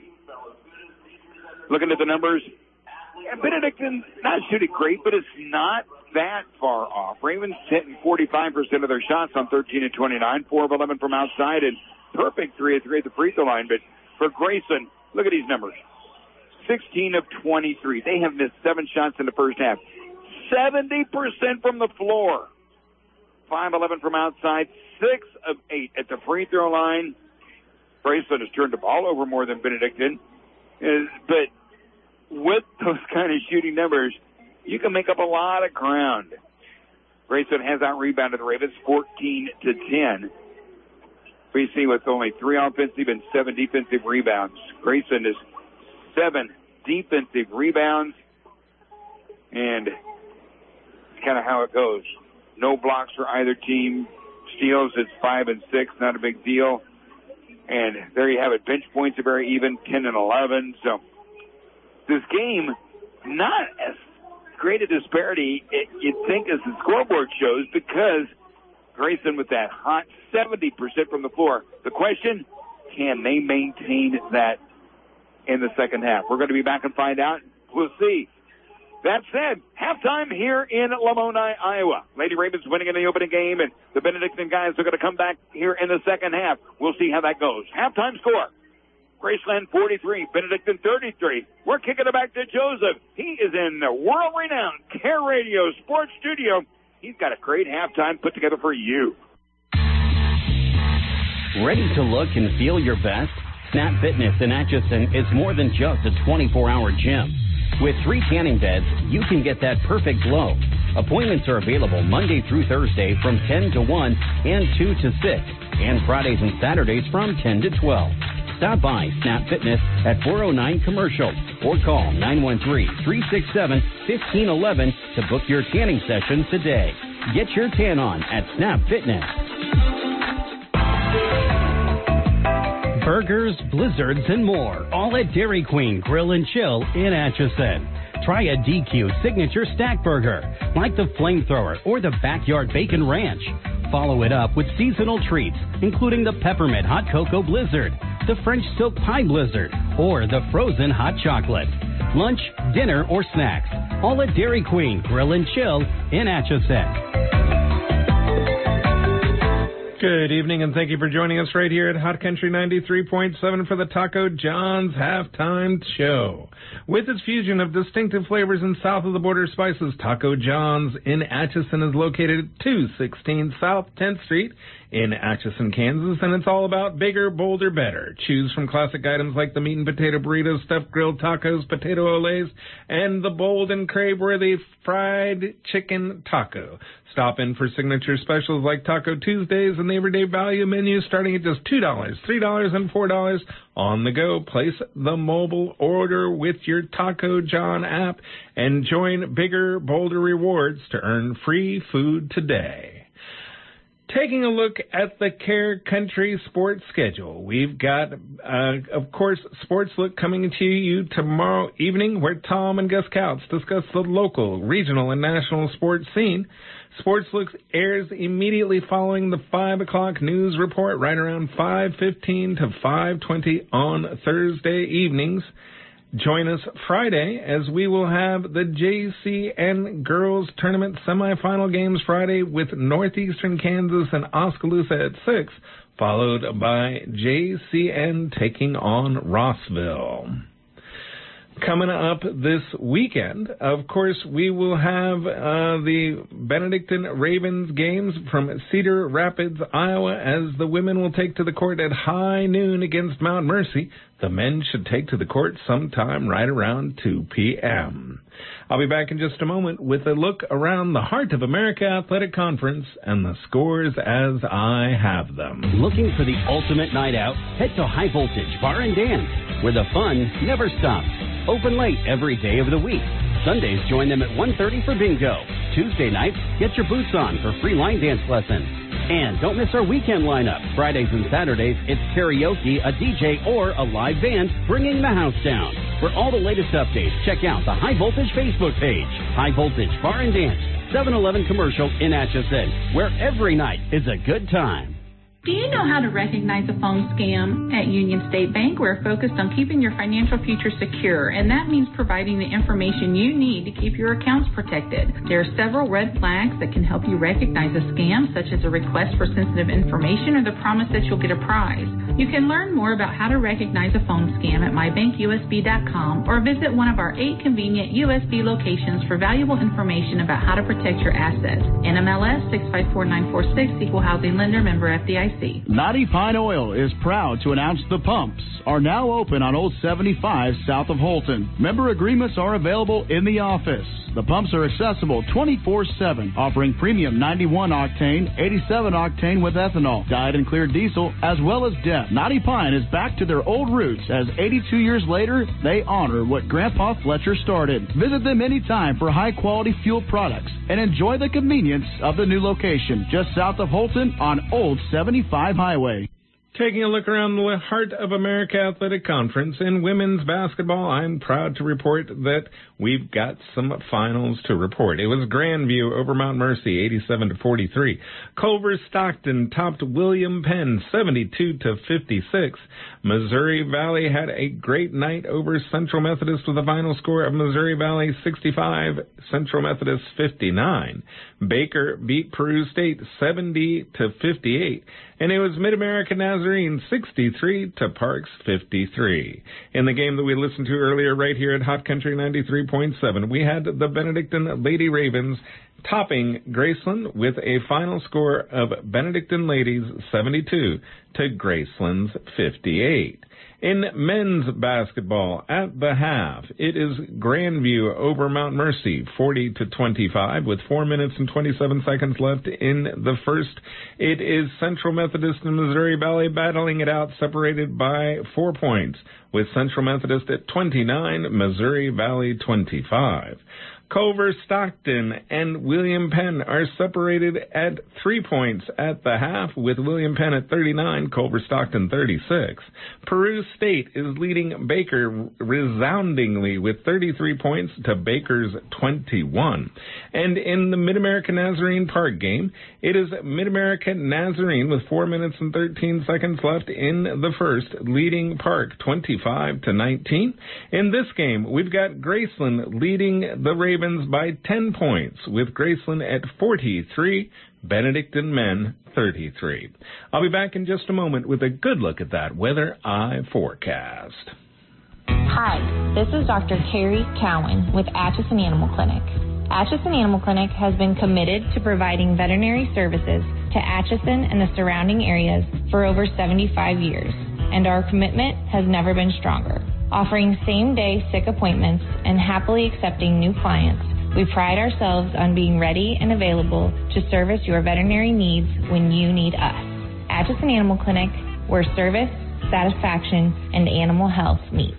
Looking at the numbers, Benedictine not shooting great, but it's not that far off. Ravens hitting forty-five percent of their shots on thirteen and twenty-nine, four of eleven from outside, and perfect three of three at the free throw line. But for Grayson, look at these numbers. sixteen of twenty-three. They have missed seven shots in the first half. seventy percent from the floor. five eleven from outside, six of eight at the free throw line. Grayson has turned the ball over more than Benedictine. Uh, but with those kind of shooting numbers, you can make up a lot of ground. Grayson has out-rebounded the Ravens fourteen to ten. We see with only three offensive and seven defensive rebounds. Grayson is seven defensive rebounds, and it's kind of how it goes. No blocks for either team. Steals, it's five and six, not a big deal. And there you have it. Bench points are very even, ten and eleven. So this game, not as great a disparity it, you'd think as the scoreboard shows, because Grayson with that hot seventy percent from the floor. The question, can they maintain that in the second half? We're going to be back and find out. We'll see. That said, halftime here in Lamoni, Iowa. Lady Ravens winning in the opening game, and the Benedictine guys are going to come back here in the second half. We'll see how that goes. Halftime score, Graceland forty-three, Benedictine thirty-three. We're kicking it back to Joseph. He is in the world-renowned Care Radio Sports Studio. He's got a great halftime put together for you. Ready to look and feel your best? Snap Fitness in Atchison is more than just a twenty-four hour gym. With three tanning beds, you can get that perfect glow. Appointments are available Monday through Thursday from ten to one and two to six, and Fridays and Saturdays from ten to twelve. Stop by Snap Fitness at four oh nine Commercial or call nine one three, three six seven, one five one one to book your tanning session today. Get your tan on at Snap Fitness. Burgers, blizzards, and more, all at Dairy Queen Grill and Chill in Atchison. Try a D Q signature stack burger, like the Flamethrower or the Backyard Bacon Ranch. Follow it up with seasonal treats, including the Peppermint Hot Cocoa Blizzard, the French Silk Pie Blizzard, or the Frozen Hot Chocolate. Lunch, dinner, or snacks, all at Dairy Queen Grill and Chill in Atchison. Good evening, and thank you for joining us right here at Hot Country ninety-three point seven for the Taco John's Halftime Show. With its fusion of distinctive flavors and south-of-the-border spices, Taco John's in Atchison is located at two sixteen South tenth Street in Atchison, Kansas, and it's all about bigger, bolder, better. Choose from classic items like the meat and potato burritos, stuffed grilled tacos, potato olays, and the bold and crave-worthy fried chicken taco. Stop in for signature specials like Taco Tuesdays and the everyday value menu starting at just two dollars, three dollars, and four dollars on the go. Place the mobile order with your Taco John app and join bigger, bolder rewards to earn free food today. Taking a look at the Care Country sports schedule, we've got, uh, of course, Sports Look coming to you tomorrow evening, where Tom and Gus Couts discuss the local, regional, and national sports scene. Sports Look airs immediately following the five o'clock news report, right around five fifteen to five twenty on Thursday evenings. Join us Friday as we will have the J C N Girls Tournament semifinal games Friday with Northeastern Kansas and Oskaloosa at six, followed by J C N taking on Rossville. Coming up this weekend, of course, we will have uh, the Benedictine Ravens games from Cedar Rapids, Iowa, as the women will take to the court at high noon against Mount Mercy. The men should take to the court sometime right around two p.m. I'll be back in just a moment with a look around the Heart of America Athletic Conference and the scores as I have them. Looking for the ultimate night out? Head to High Voltage Bar and Dance, where the fun never stops. Open late every day of the week. Sundays, join them at one thirty for bingo. Tuesday nights, get your boots on for free line dance lessons. And don't miss our weekend lineup. Fridays and Saturdays, it's karaoke, a D J, or a live band bringing the house down. For all the latest updates, check out the High Voltage Facebook page. High Voltage Bar and Dance, seven eleven Commercial in Atchison, where every night is a good time. Do you know how to recognize a phone scam? At Union State Bank, we're focused on keeping your financial future secure, and that means providing the information you need to keep your accounts protected. There are several red flags that can help you recognize a scam, such as a request for sensitive information or the promise that you'll get a prize. You can learn more about how to recognize a phone scam at my bank U S B dot com or visit one of our eight convenient U S B locations for valuable information about how to protect your assets. N M L S six five four nine four six, Equal Housing Lender, member F D I C. Naughty Pine Oil is proud to announce the pumps are now open on Old seventy-five south of Holton. Member agreements are available in the office. The pumps are accessible twenty-four seven, offering premium ninety-one octane, eighty-seven octane with ethanol, dyed and clear diesel, as well as D E P. Naughty Pine is back to their old roots as eighty-two years later, they honor what Grandpa Fletcher started. Visit them anytime for high-quality fuel products and enjoy the convenience of the new location just south of Holton on Old seventy-five Highway. Taking a look around the Heart of America Athletic Conference in women's basketball, I'm proud to report that we've got some finals to report. It was Grandview over Mount Mercy, eighty-seven to forty-three. Culver Stockton topped William Penn, seventy-two to fifty-six. Missouri Valley had a great night over Central Methodist with a final score of Missouri Valley sixty-five, Central Methodist fifty-nine. Baker beat Peru State seventy to fifty-eight. And it was Mid-American Nazarene sixty-three to Parks fifty-three. In the game that we listened to earlier right here at Hot Country ninety-three point seven, we had the Benedictine Lady Ravens topping Graceland with a final score of Benedictine Ladies seventy-two to Graceland's fifty-eight. In men's basketball, at the half, it is Grandview over Mount Mercy, forty to twenty-five, with four minutes and twenty-seven seconds left in the first. It is Central Methodist and Missouri Valley battling it out, separated by four points, with Central Methodist at twenty-nine, Missouri Valley twenty-five. Culver Stockton and William Penn are separated at three points at the half, with William Penn at thirty-nine, Culver Stockton thirty-six. Peru State is leading Baker resoundingly with thirty-three points to Baker's twenty-one. And in the Mid-American Nazarene Park game, it is Mid-American Nazarene with four minutes and thirteen seconds left in the first, leading Park twenty-five to nineteen. In this game, we've got Graceland leading the Ravens by ten points, with Graceland at forty-three, Benedictine men thirty-three. I'll be back in just a moment with a good look at that weather eye forecast. Hi, this is Doctor Carrie Cowan with Atchison Animal Clinic. Atchison Animal Clinic has been committed to providing veterinary services to Atchison and the surrounding areas for over seventy-five years, and our commitment has never been stronger. Offering same-day sick appointments and happily accepting new clients, we pride ourselves on being ready and available to service your veterinary needs when you need us. Atchison Animal Clinic, where service, satisfaction, and animal health meet.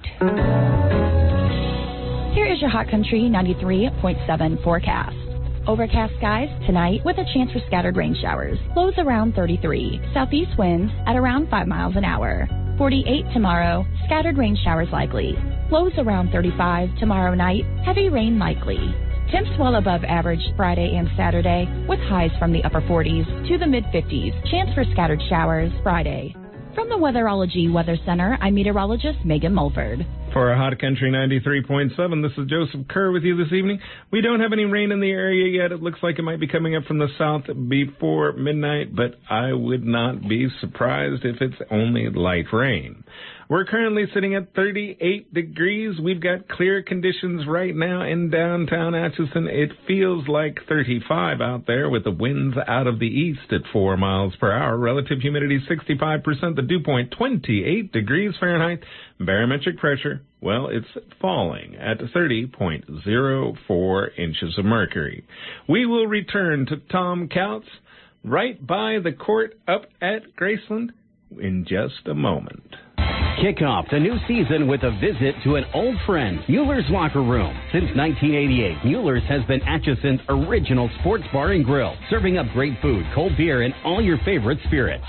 Here is your Hot Country ninety-three point seven forecast. Overcast skies tonight with a chance for scattered rain showers. Lows around thirty-three. Southeast winds at around five miles an hour. forty-eight tomorrow. Scattered rain showers likely. Lows around thirty-five tomorrow night. Heavy rain likely. Temps well above average Friday and Saturday with highs from the upper forties to the mid-fifties. Chance for scattered showers Friday. From the Weatherology Weather Center, I'm meteorologist Megan Mulford. For our Hot Country ninety-three point seven, this is Joseph Kerr with you this evening. We don't have any rain in the area yet. It looks like it might be coming up from the south before midnight, but I would not be surprised if it's only light rain. We're currently sitting at thirty-eight degrees. We've got clear conditions right now in downtown Atchison. It feels like thirty-five out there with the winds out of the east at four miles per hour. Relative humidity sixty-five percent. The dew point twenty-eight degrees Fahrenheit. Barometric pressure, well, it's falling at thirty point zero four inches of mercury. We will return to Tom Couts right by the court up at Graceland in just a moment. Kick off the new season with a visit to an old friend, Mueller's Locker Room. Since nineteen eighty-eight, Mueller's has been Atchison's original sports bar and grill, serving up great food, cold beer, and all your favorite spirits.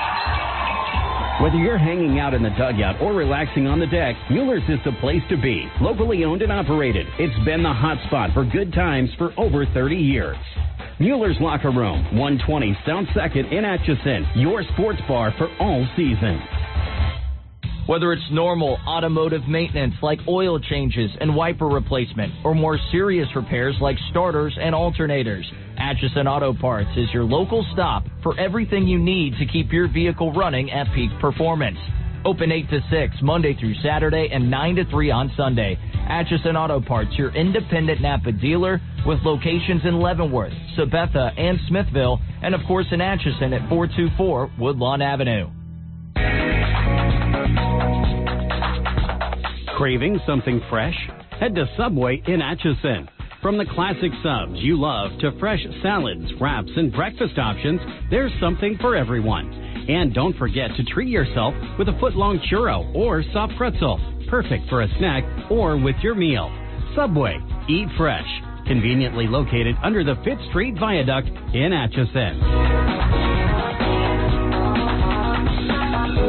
Whether you're hanging out in the dugout or relaxing on the deck, Mueller's is the place to be. Locally owned and operated, it's been the hot spot for good times for over thirty years. Mueller's Locker Room, one twenty South second in Atchison, your sports bar for all seasons. Whether it's normal automotive maintenance like oil changes and wiper replacement, or more serious repairs like starters and alternators, Atchison Auto Parts is your local stop for everything you need to keep your vehicle running at peak performance. Open eight to six Monday through Saturday and nine to three on Sunday. Atchison Auto Parts, your independent Napa dealer with locations in Leavenworth, Sabetha, and Smithville, and of course in Atchison at four two four Woodlawn Avenue. Craving something fresh? Head to Subway in Atchison. From the classic subs you love to fresh salads, wraps, and breakfast options, there's something for everyone. And don't forget to treat yourself with a foot-long churro or soft pretzel. Perfect for a snack or with your meal. Subway. Eat fresh. Conveniently located under the Fifth Street Viaduct in Atchison.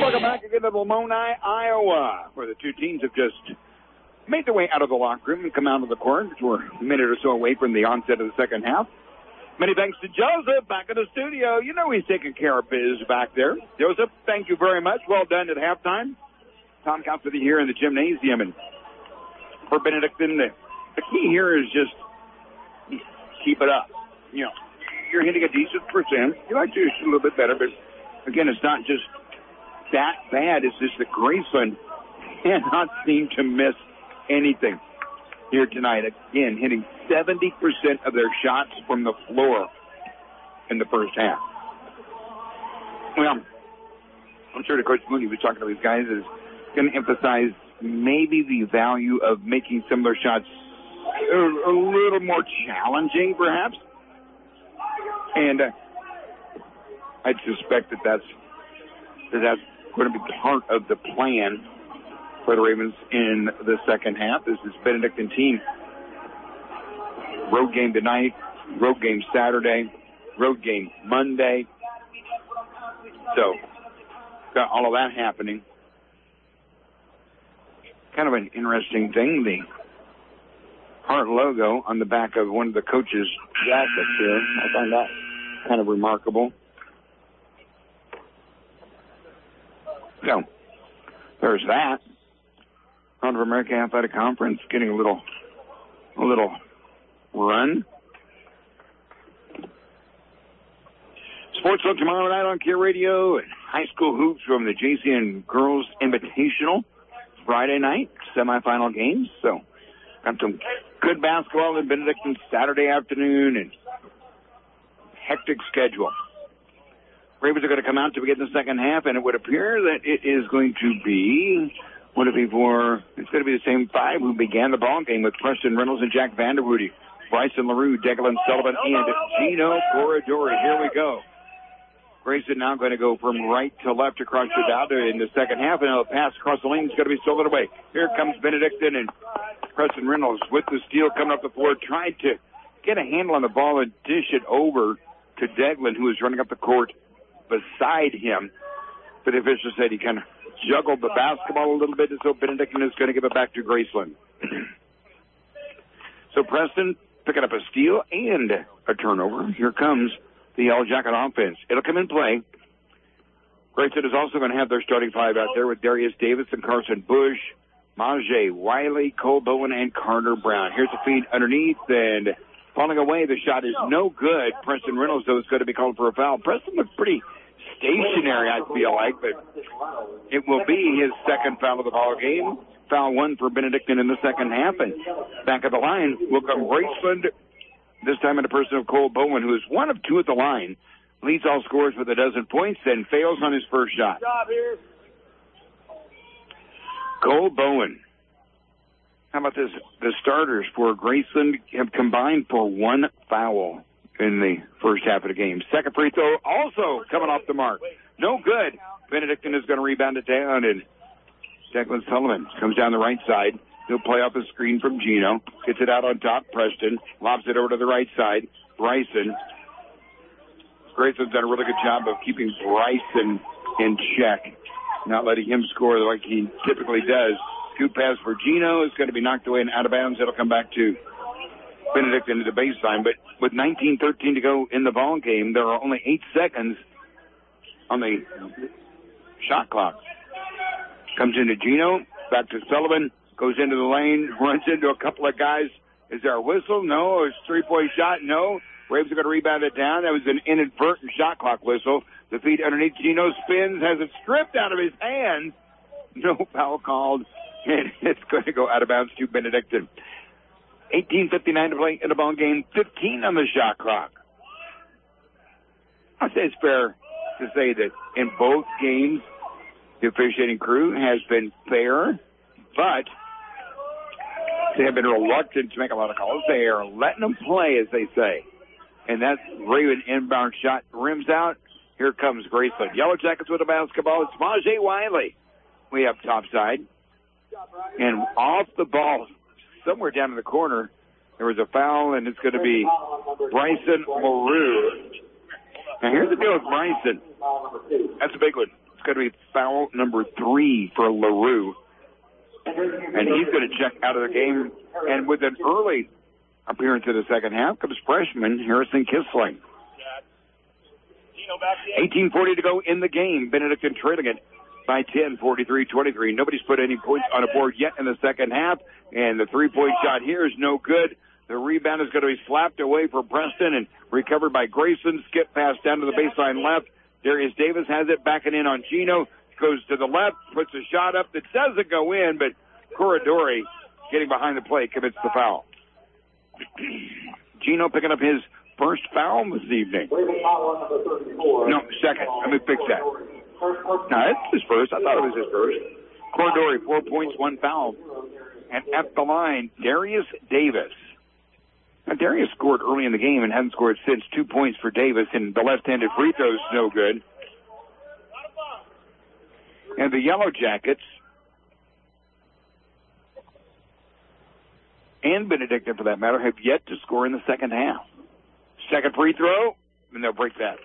Welcome back again to Lamoni, Iowa, where the two teams have just made their way out of the locker room and come out of the court. We're a minute or so away from the onset of the second half. Many thanks to Joseph back in the studio. You know he's taking care of biz back there. Joseph, thank you very much. Well done at halftime. Tom Cassidy here in the gymnasium. And for Benedictine, the, the key here is just keep it up. You know, you're hitting a decent percent. You like to shoot a little bit better, but again, it's not just that bad. It's just that Graceland cannot seem to miss anything here tonight. Again, hitting seventy percent of their shots from the floor in the first half. Well, I'm sure that Coach Mooney was talking to these guys is going to emphasize maybe the value of making some of their shots a, a little more challenging, perhaps. And uh, I'd suspect that that's, that that's going to be part of the plan for the Ravens in the second half. This is Benedictine team. Road game tonight, road game Saturday, road game Monday. So, got all of that happening. Kind of an interesting thing, the Heart logo on the back of one of the coaches' jackets here. I find that kind of remarkable. So, there's that. Heart of America Athletic Conference getting a little, a little run. Sports Talk tomorrow night on Care Radio and high school hoops from the J C N Girls Invitational. Friday night, semifinal games. So, got some good basketball in Benedictine Saturday afternoon and hectic schedule. Ravens are going to come out to begin the second half, and it would appear that it is going to be, would it be for, it's going to be the same five who began the ball game with Preston Reynolds and Jack Vanderwoody, Bryson LaRue, Declan Sullivan, and Gino Corridori. Here we go. Grayson now going to go from right to left across the data in the second half, and a pass across the lane is going to be stolen away. Here comes Benedictine, and Preston Reynolds with the steal coming up the floor, tried to get a handle on the ball and dish it over to Declan, who is running up the court beside him. But the official said he kind of juggled the basketball a little bit, and so Benedictine is going to give it back to Graceland. So Preston picking up a steal and a turnover. Here comes the Yellow Jacket offense. It'll come in play. Grayson is also going to have their starting five out there with Darius Davis and Carson Bush, Majay Wiley, Cole Bowen, and Carter Brown. Here's the feed underneath, and falling away. The shot is no good. Preston Reynolds, though, is going to be called for a foul. Preston looks pretty stationary, I feel like, but it will be his second foul of the ball game. Foul one for Benedictine in the second half, and back at the line will come Graceland, this time in the person of Cole Bowen, who is one of two at the line, leads all scorers with a dozen points, and fails on his first shot. Cole Bowen. How about this? The starters for Graceland have combined for one foul in the first half of the game. Second free throw also coming off the mark. No good. Benedictine is going to rebound it down, and Declan Sullivan comes down the right side. He'll play off a screen from Gino. Gets it out on top. Preston lobs it over to the right side. Bryson. Grayson's done a really good job of keeping Bryson in check, not letting him score like he typically does. Scoop pass for Gino is going to be knocked away and out of bounds. It'll come back to Benedictine into the baseline. But with nineteen thirteen to go in the ball game, there are only eight seconds on the shot clock. Comes into Gino. Back to Sullivan. Goes into the lane, runs into a couple of guys. Is there a whistle? No. Is three-point shot? No. Ravens are going to rebound it down. That was an inadvertent shot clock whistle. The feet underneath. Gino spins, has it stripped out of his hands. No foul called, and it's going to go out of bounds to Benedictine. eighteen fifty-nine to play in the ball game. fifteen on the shot clock. I'd say it's fair to say that in both games, the officiating crew has been fair, but they have been reluctant to make a lot of calls. They are letting them play, as they say. And that Raven inbound shot rims out. Here comes Graceland. Yellow Jackets with the basketball. It's Majay Wiley. We have topside. And off the ball, somewhere down in the corner, there was a foul, and it's going to be Bryson LaRue. Now, here's the deal with Bryson. That's a big one. It's going to be foul number three for LaRue. And he's going to check out of the game. And with an early appearance in the second half comes freshman Harrison Kissling. eighteen forty to go in the game. Benedictine trailing it by ten, forty-three twenty-three. Nobody's put any points on a board yet in the second half. And the three-point shot here is no good. The rebound is going to be slapped away for Preston and recovered by Grayson. Skip pass down to the baseline left. Darius Davis has it, backing in on Gino. Goes to the left, puts a shot up that doesn't go in, but Corridori, getting behind the play, commits the foul. Gino picking up his first foul this evening. No, second. Let me fix that. No, it's his first. I thought it was his first. Corridori, four points, one foul. And at the line, Darius Davis. Now, Darius scored early in the game and hasn't scored since. Two points for Davis, and the left-handed free throw is no good. And the Yellow Jackets and Benedictine, for that matter, have yet to score in the second half. Second free throw, and they'll break that.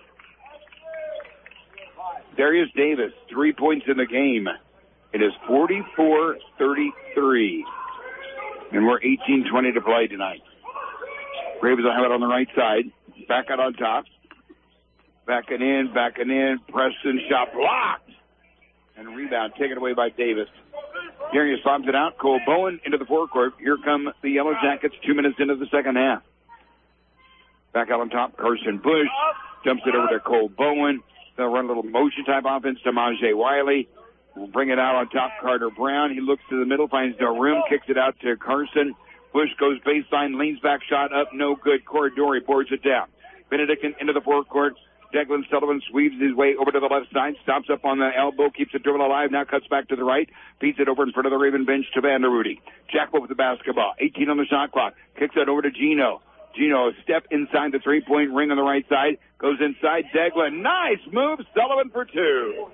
Darius Davis, three points in the game. It is forty-four thirty-three. And we're eighteen twenty to play tonight. Ravens will have it on the right side. Back out on top. Backing in, backing in. Preston shot blocked. And rebound taken away by Davis. Darius lobs it out. Cole Bowen into the forecourt. Here come the Yellow Jackets two minutes into the second half. Back out on top, Carson Bush dumps it over to Cole Bowen. They'll run a little motion type offense to Majay Wiley. We'll bring it out on top, Carter Brown. He looks to the middle, finds no room, kicks it out to Carson. Bush goes baseline, leans back, shot up, no good. Corridori boards it down. Benedictine into the forecourt. Declan Sullivan sweeps his way over to the left side, stops up on the elbow, keeps it dribble alive, now cuts back to the right, feeds it over in front of the Raven bench to Vanderwoody. Jacko with the basketball, eighteen on the shot clock, kicks it over to Gino. Gino, a step inside the three-point ring on the right side, goes inside, Declan, nice move, Sullivan for two.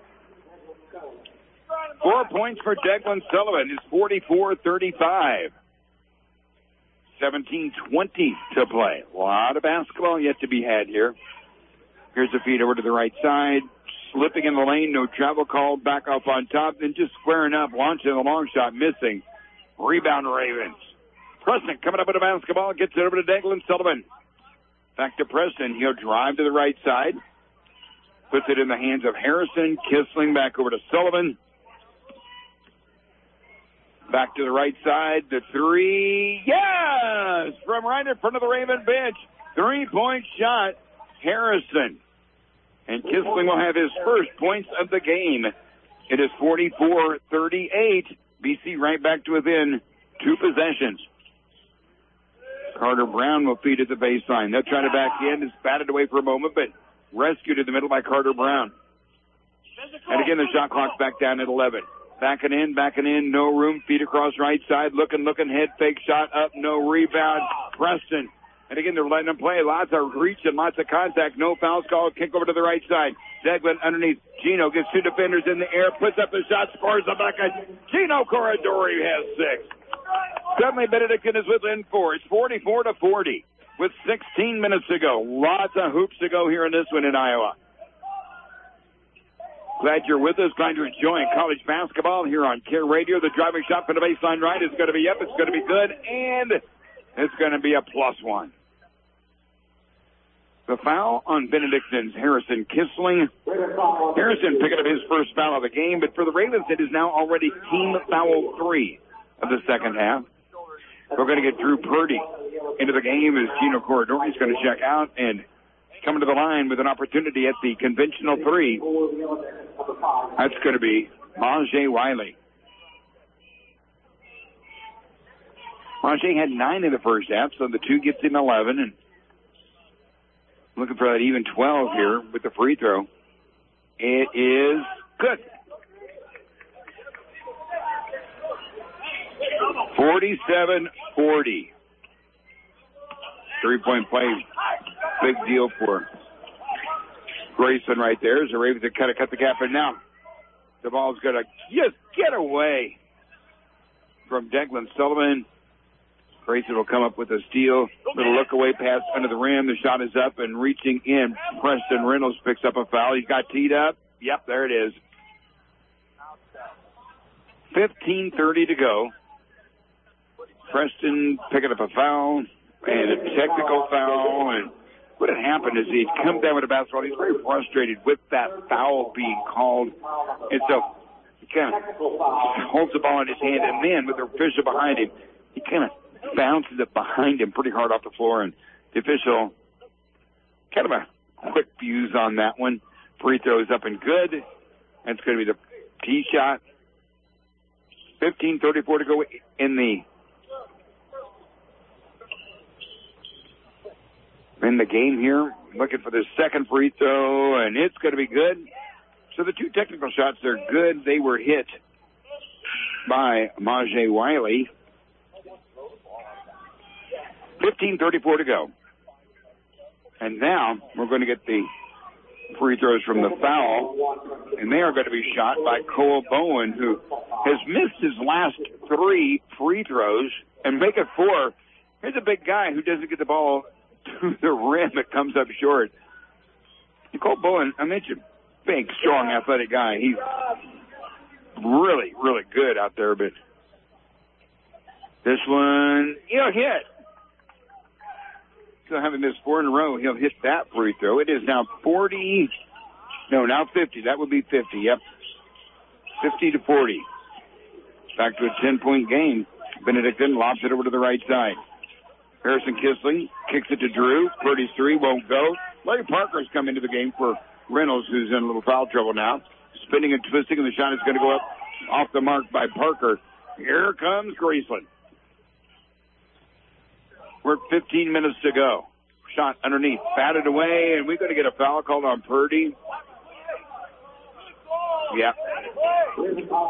Four points for Declan Sullivan, it's forty-four thirty-five. seventeen twenty to play. A lot of basketball yet to be had here. Here's a feed over to the right side. Slipping in the lane, no travel call. Back up on top, then just squaring up, launching the long shot, missing. Rebound Ravens. Preston coming up with a basketball, gets it over to Declan Sullivan. Back to Preston. He'll drive to the right side. Puts it in the hands of Harrison. Kissling back over to Sullivan. Back to the right side. The three. Yes! From right in front of the Raven bench. Three-point shot. Harrison. And Kissling will have his first points of the game. It is forty-four thirty-eight. B C right back to within two possessions. Carter Brown will feed at the baseline. They'll try to back in. It's batted away for a moment, but rescued in the middle by Carter Brown. And again, the shot clock's back down at eleven. Backing in, backing in, no room. Feed across right side. Looking, looking, head fake shot up. No rebound. Preston. And again, they're letting them play. Lots of reach and lots of contact. No fouls called. Kick over to the right side. Declan underneath. Gino gets two defenders in the air. Puts up the shot. Scores the bucket. Gino Corridori has six. Suddenly Benedictine is within four. It's forty-four to forty with sixteen minutes to go. Lots of hoops to go here in this one in Iowa. Glad you're with us. Glad you're enjoying college basketball here on Care Radio. The driving shot from the baseline right is going to be up. It's going to be good. And it's going to be a plus one. The foul on Benedictine's Harrison Kissling. Harrison picking up his first foul of the game, but for the Ravens, it is now already team foul three of the second half. We're going to get Drew Purdy into the game as Gino Corridori is going to check out and coming to the line with an opportunity at the conventional three. That's going to be Majay Wiley. Majay had nine in the first half, so the two gets him eleven, and looking for that even twelve here with the free throw. It is good. forty-seven forty. Three-point play. Big deal for Grayson right there as the Ravens have kind of cut the gap. And now the ball's going to just get away from Declan Sullivan. Grayson will come up with a steal. Little look away pass under the rim. The shot is up and reaching in. Preston Reynolds picks up a foul. He's got teed up. Yep, there it is. fifteen thirty to go. Preston picking up a foul and a technical foul. And what had happened is he'd come down with a basketball. He's very frustrated with that foul being called. And so he kind of holds the ball in his hand. And then with the official behind him, he kind of bounces it behind him pretty hard off the floor. And the official, kind of a quick fuse on that one. Free throw is up and good. That's going to be the tee shot. fifteen thirty-four to go in the in the game here. Looking for the second free throw, and it's going to be good. So the two technical shots, they're good. They were hit by Majay Wiley. fifteen thirty-four to go. And now we're going to get the free throws from the foul, and they are going to be shot by Cole Bowen, who has missed his last three free throws, and make it four. Here's a big guy who doesn't get the ball to the rim. It comes up short. And Cole Bowen, I mentioned, big, strong, athletic guy. He's really, really good out there, but this one, he'll hit. So having missed four in a row, he'll hit that free throw. It is now forty, no, now fifty. That would be fifty, yep. fifty to forty. Back to a ten-point game. Benedictine lobs it over to the right side. Harrison Kissling kicks it to Drew. Purdy's three won't go. Larry Parker's come into the game for Reynolds, who's in a little foul trouble now. Spinning and twisting, and the shot is going to go up off the mark by Parker. Here comes Graceland. We're fifteen minutes to go. Shot underneath, batted away, and we're going to get a foul called on Purdy. Yeah. So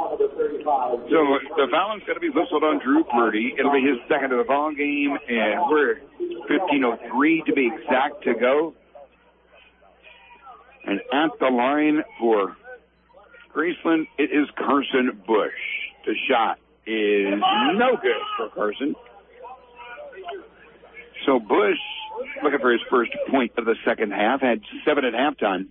the foul is going to be whistled on Drew Purdy. It'll be his second of the ball game, and we're fifteen oh three to be exact to go. And at the line for Graceland, it is Carson Bush. The shot is no good for Carson. So Bush, looking for his first point of the second half, had seven at halftime.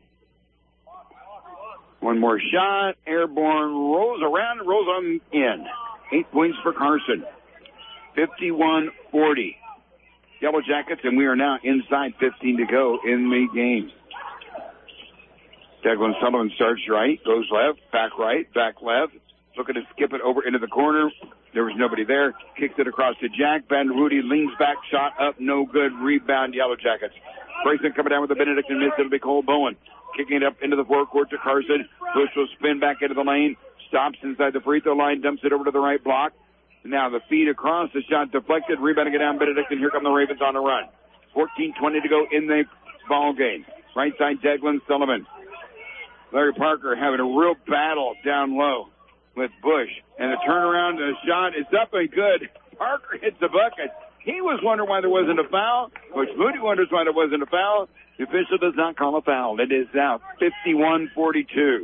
One more shot, airborne, rolls around and rolls on in. Eight points for Carson. fifty-one forty. Yellow Jackets, and we are now inside fifteen to go in the game. Declan Sullivan starts right, goes left, back right, back left. Looking to skip it over into the corner. There was nobody there. Kicks it across to Jack. Van Rudy leans back, shot up, no good. Rebound, Yellow Jackets. Grayson coming down with the Benedictine miss. It'll be Cole Bowen. Kicking it up into the forecourt to Carson. Bush will spin back into the lane. Stops inside the free throw line. Dumps it over to the right block. Now the feed across. The shot deflected. Rebounding it down Benedictine. Here come the Ravens on the run. fourteen twenty to go in the ball game. Right side, Declan Sullivan. Larry Parker having a real battle down low with Bush. And the turnaround, the shot is up and good. Parker hits the bucket. He was wondering why there wasn't a foul. Coach Moody wonders why there wasn't a foul. The official does not call a foul. It is out fifty-one forty-two.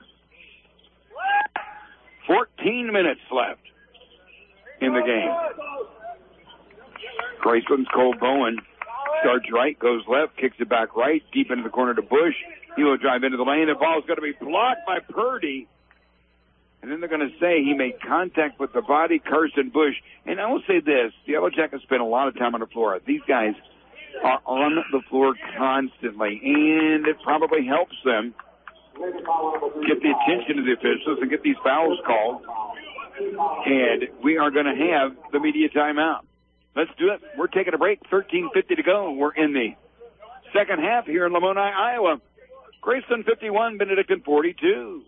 fourteen minutes left in the game. Graceland's Cole Bowen starts right, goes left, kicks it back right, deep into the corner to Bush. He will drive into the lane. The ball is going to be blocked by Purdy. And then they're going to say he made contact with the body, Carson Bush. And I will say this, the Yellow Jackets spend a lot of time on the floor. These guys are on the floor constantly, and it probably helps them get the attention of the officials and get these fouls called. And we are going to have the media timeout. Let's do it. We're taking a break. thirteen fifty to go. We're in the second half here in Lamoni, Iowa. Graceland fifty-one, Benedictine forty-two.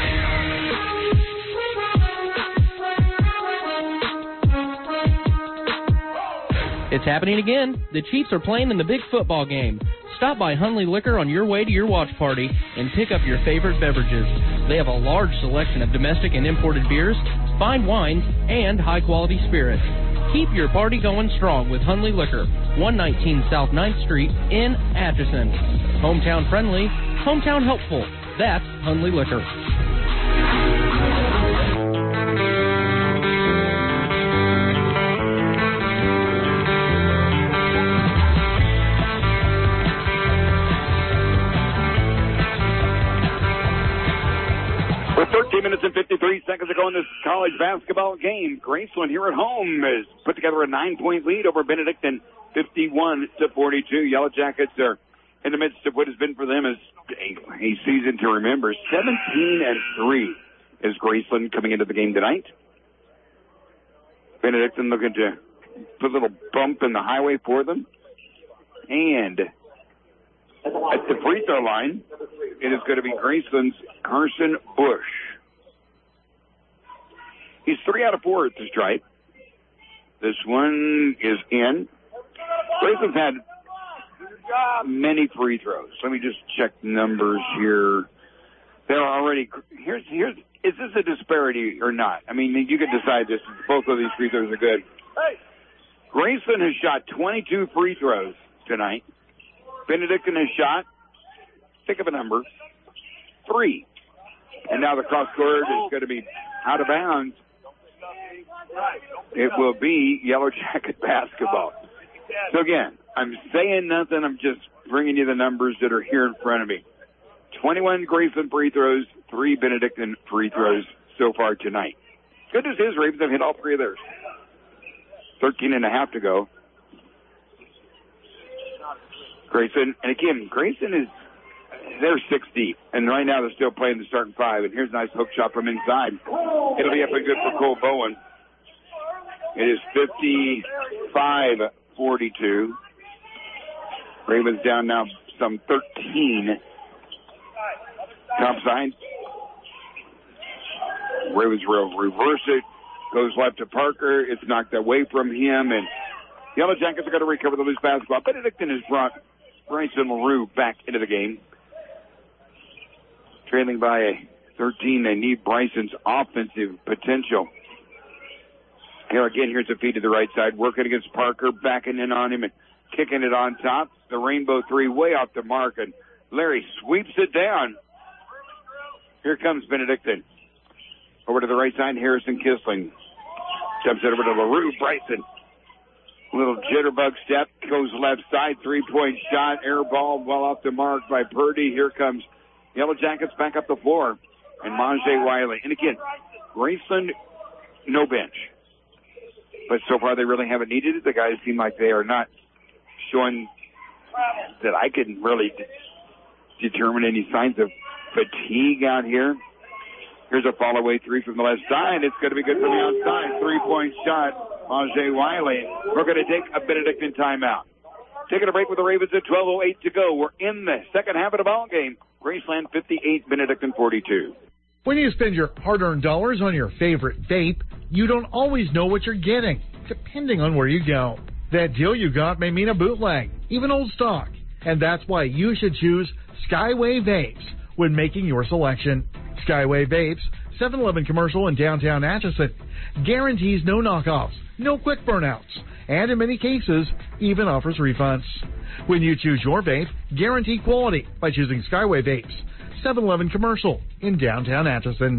It's happening again. The Chiefs are playing in the big football game. Stop by Hunley Liquor on your way to your watch party and pick up your favorite beverages. They have a large selection of domestic and imported beers, fine wines, and high-quality spirits. Keep your party going strong with Hunley Liquor, one nineteen South ninth Street in Atchison. Hometown friendly, hometown helpful. That's Hunley Liquor. With thirteen minutes and fifty-three seconds to go in this college basketball game, Graceland here at home has put together a nine-point lead over Benedictine, fifty-one to forty-two. Yellow Jackets are in the midst of what has been for them as a, a season to remember. seventeen and three is Graceland coming into the game tonight. Benedictine looking to put a little bump in the highway for them. And at the free throw line, it is going to be Graceland's Carson Bush. He's three out of four at the stripe. This one is in. Graceland's had many free throws. Let me just check numbers here. They're already, here's, here's, is this a disparity or not? I mean, you can decide this. Both of these free throws are good. Graceland has shot twenty-two free throws tonight. Benedictine has shot, think of a number, three. And now the cross court is going to be out of bounds. It will be Yellow Jacket basketball. So again, I'm saying nothing. I'm just bringing you the numbers that are here in front of me. twenty-one Graceland free throws, three Benedictine free throws so far tonight. Good news is Ravens have hit all three of theirs. thirteen and a half to go. Grayson, and again, Grayson is, they're six deep, and right now they're still playing the starting five, and here's a nice hook shot from inside. It'll be up and good for Cole Bowen. It is fifty-five forty-two. Ravens down now some thirteen. Top side. Ravens will reverse it. Goes left to Parker. It's knocked away from him, and Yellow Jackets are going to recover the loose basketball. Benedictine has brought Bryson LaRue back into the game. Trailing by a thirteen. They need Bryson's offensive potential. Here again, here's a feed to the right side. Working against Parker, backing in on him and kicking it on top. The rainbow three way off the mark, and Larry sweeps it down. Here comes Benedictine. Over to the right side, Harrison Kissling. Jumps it over to LaRue. Bryson. Little jitterbug step. Goes left side. Three-point shot. Air ball well off the mark by Purdy. Here comes Yellow Jackets back up the floor. And Monjay Wiley. And again, Graceland, no bench. But so far they really haven't needed it. The guys seem like they are not showing that I can really de- determine any signs of fatigue out here. Here's a fall-away three from the left side. It's going to be good from the outside. Three-point shot, Monjay Wiley. We're going to take a Benedictine timeout. Taking a break with the Ravens at twelve oh eight to go. We're in the second half of the ball game. Graceland fifty-eight, Benedictine forty-two. When you spend your hard-earned dollars on your favorite vape, you don't always know what you're getting, depending on where you go. That deal you got may mean a bootleg, even old stock. And that's why you should choose Skyway Vapes when making your selection. Skyway Vapes, seven eleven commercial in downtown Atchison, guarantees no knockoffs, no quick burnouts, and in many cases, even offers refunds. When you choose your vape, guarantee quality by choosing Skyway Vapes, seven eleven commercial in downtown Atchison.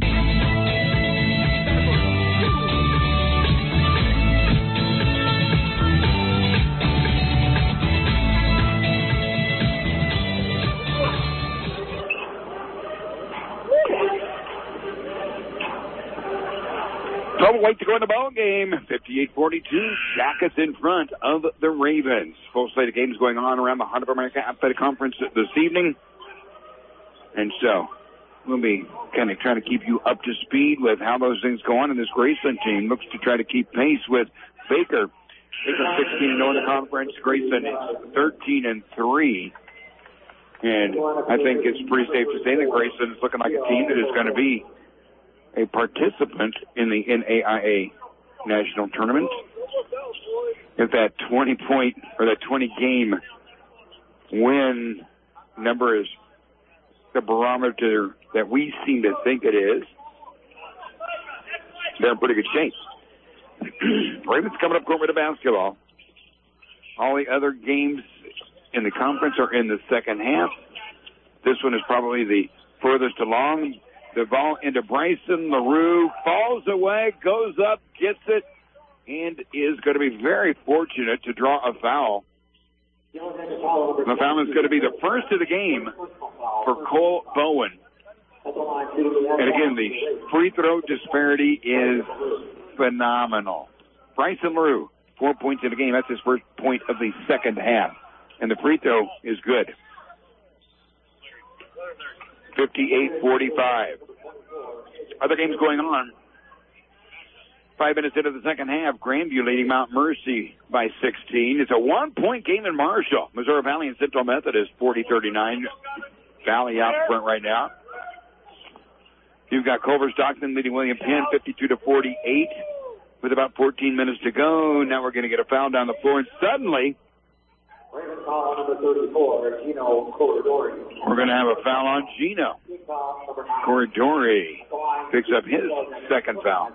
twelve oh eight to go in the ball game. fifty-eight forty-two. Jackets in front of the Ravens. Full slate of games going on around the Heart of America Athletic Conference this evening. And so we'll be kind of trying to keep you up to speed with how those things go on. And this Graceland team looks to try to keep pace with Baker. Baker sixteen and oh in the conference. Graceland is thirteen and three. And I think it's pretty safe to say that Graceland is looking like a team that is going to be a participant in the N A I A National Tournament. If that twenty-point or that twenty-game win number is the barometer that we seem to think it is, they're in pretty good shape. Ravens coming up court with a basketball. All the other games in the conference are in the second half. This one is probably the furthest along. The ball into Bryson LaRue, falls away, goes up, gets it, and is going to be very fortunate to draw a foul. The foul is going to be the first of the game for Cole Bowen. And again, the free throw disparity is phenomenal. Bryson LaRue, four points in the game. That's his first point of the second half. And the free throw is good. fifty-eight forty-five. Other games going on. Five minutes into the second half, Grandview leading Mount Mercy by sixteen. It's a one-point game in Marshall. Missouri Valley and Central Methodist, forty thirty-nine. Valley out front right now. You've got Culver Stockton leading William Penn, fifty-two to forty-eight, with about fourteen minutes to go. Now we're going to get a foul down the floor, and suddenly number thirty-four, Gino Corridori. We're going to have a foul on Gino. Corridori picks up his second foul.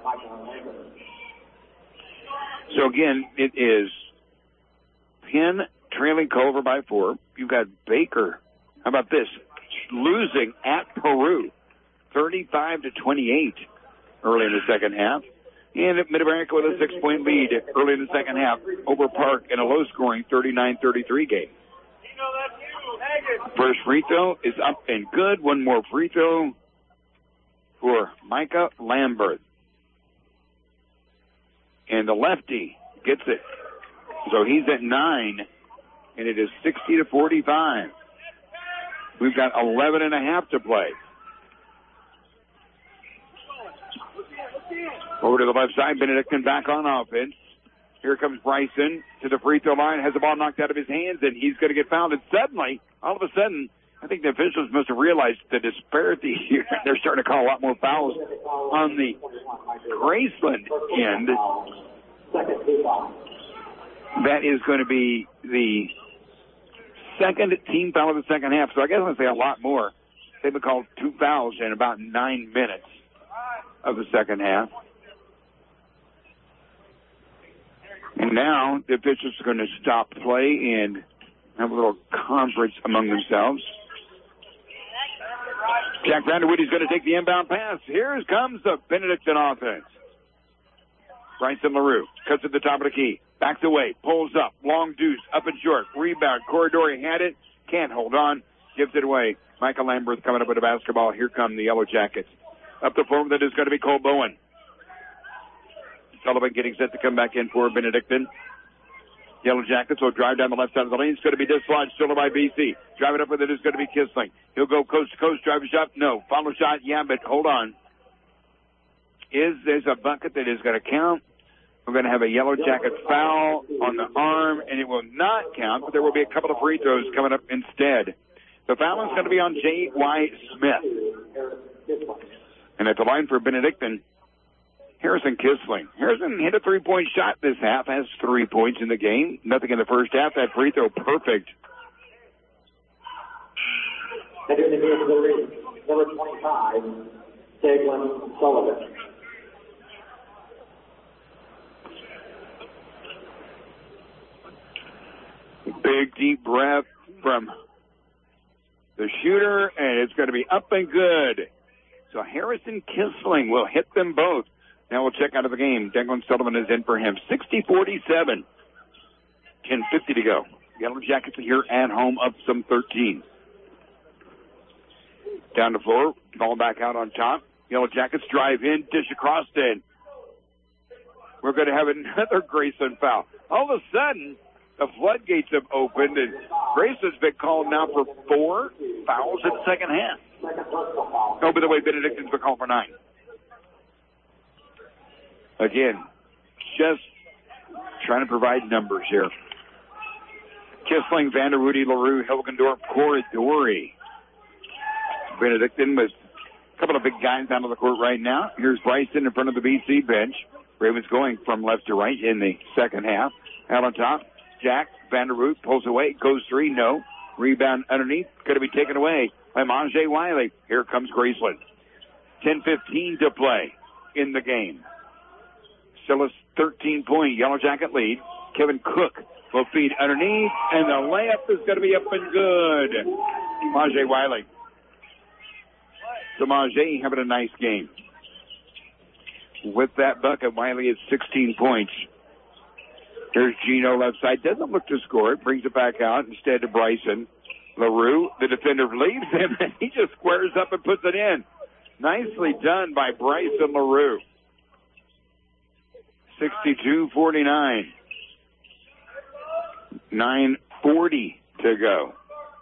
So again, it is Penn trailing Culver by four. You've got Baker. How about this? Losing at Peru, thirty-five to twenty-eight early in the second half. And Mid-America with a six-point lead early in the second half over Park in a low-scoring thirty-nine thirty-three game. First free throw is up and good. One more free throw for Micah Lambert. And the lefty gets it. So he's at nine, and it is sixty to forty-five. We've got eleven and a half to play. Over to the left side, Benedictine back on offense. Here comes Bryson to the free throw line, has the ball knocked out of his hands, and he's going to get fouled. And suddenly, all of a sudden, I think the officials must have realized the disparity here. They're starting to call a lot more fouls on the Graceland end. That is going to be the second team foul of the second half. So I guess I'm going to say a lot more. They've been called two fouls in about nine minutes of the second half. And now the officials are going to stop play and have a little conference among themselves. Jack Vanderwood is going to take the inbound pass. Here comes the Benedictine offense. Bryson LaRue cuts at the top of the key. Backs away. Pulls up. Long deuce. Up and short. Rebound. Corridori had it. Can't hold on. Gives it away. Michael Lambert coming up with a basketball. Here come the Yellow Jackets. Up the floor that is going to be Cole Bowen. Sullivan getting set to come back in for Benedictine. Yellow Jackets will drive down the left side of the lane. It's going to be dislodged. Still by B C. Driving up with it is going to be Kissling. He'll go coast to coast. Drive a shot. No. Follow shot. Yeah, but hold on. Is there's a bucket that is going to count? We're going to have a Yellow Jacket foul on the arm, and it will not count, but there will be a couple of free throws coming up instead. The foul is going to be on J Y. Smith. And at the line for Benedictine, Harrison Kissling. Harrison hit a three-point shot this half, has three points in the game. Nothing in the first half. That free throw, perfect. Entering the game for the lead, number twenty-five, Daglin Sullivan. Big, deep breath from the shooter, and it's going to be up and good. So Harrison Kissling will hit them both. Now we'll check out of the game. Declan Sullivan is in for him. sixty forty-seven. ten fifty to go. Yellow Jackets are here at home, up some thirteen. Down the floor. Ball back out on top. Yellow Jackets drive in. Dish across in. We're going to have another Grayson foul. All of a sudden, the floodgates have opened, and Grayson's been called now for four fouls in the second half. Oh, by the way, Benedictine's been called for nine. Again, just trying to provide numbers here. Kissling, Vanderwoody, LaRue, Hilgendorf, Corridori. Benedictine with a couple of big guys down on the court right now. Here's Bryson in front of the B C bench. Ravens going from left to right in the second half. Out on top, Jack Vanderwood pulls away, goes three, no. Rebound underneath, going to be taken away by Monjay Wiley. Here comes Graceland. ten fifteen to play in the game. Still a thirteen-point Yellow Jacket lead. Kevin Cook will feed underneath, and the layup is going to be up and good. Monjay Wiley. So Monjay having a nice game. With that bucket, Wiley is sixteen points. Here's Gino left side. Doesn't look to score it. Brings it back out instead to Bryson. LaRue, the defender, leaves him, and he just squares up and puts it in. Nicely done by Bryson LaRue. sixty-two forty-nine. nine forty to go.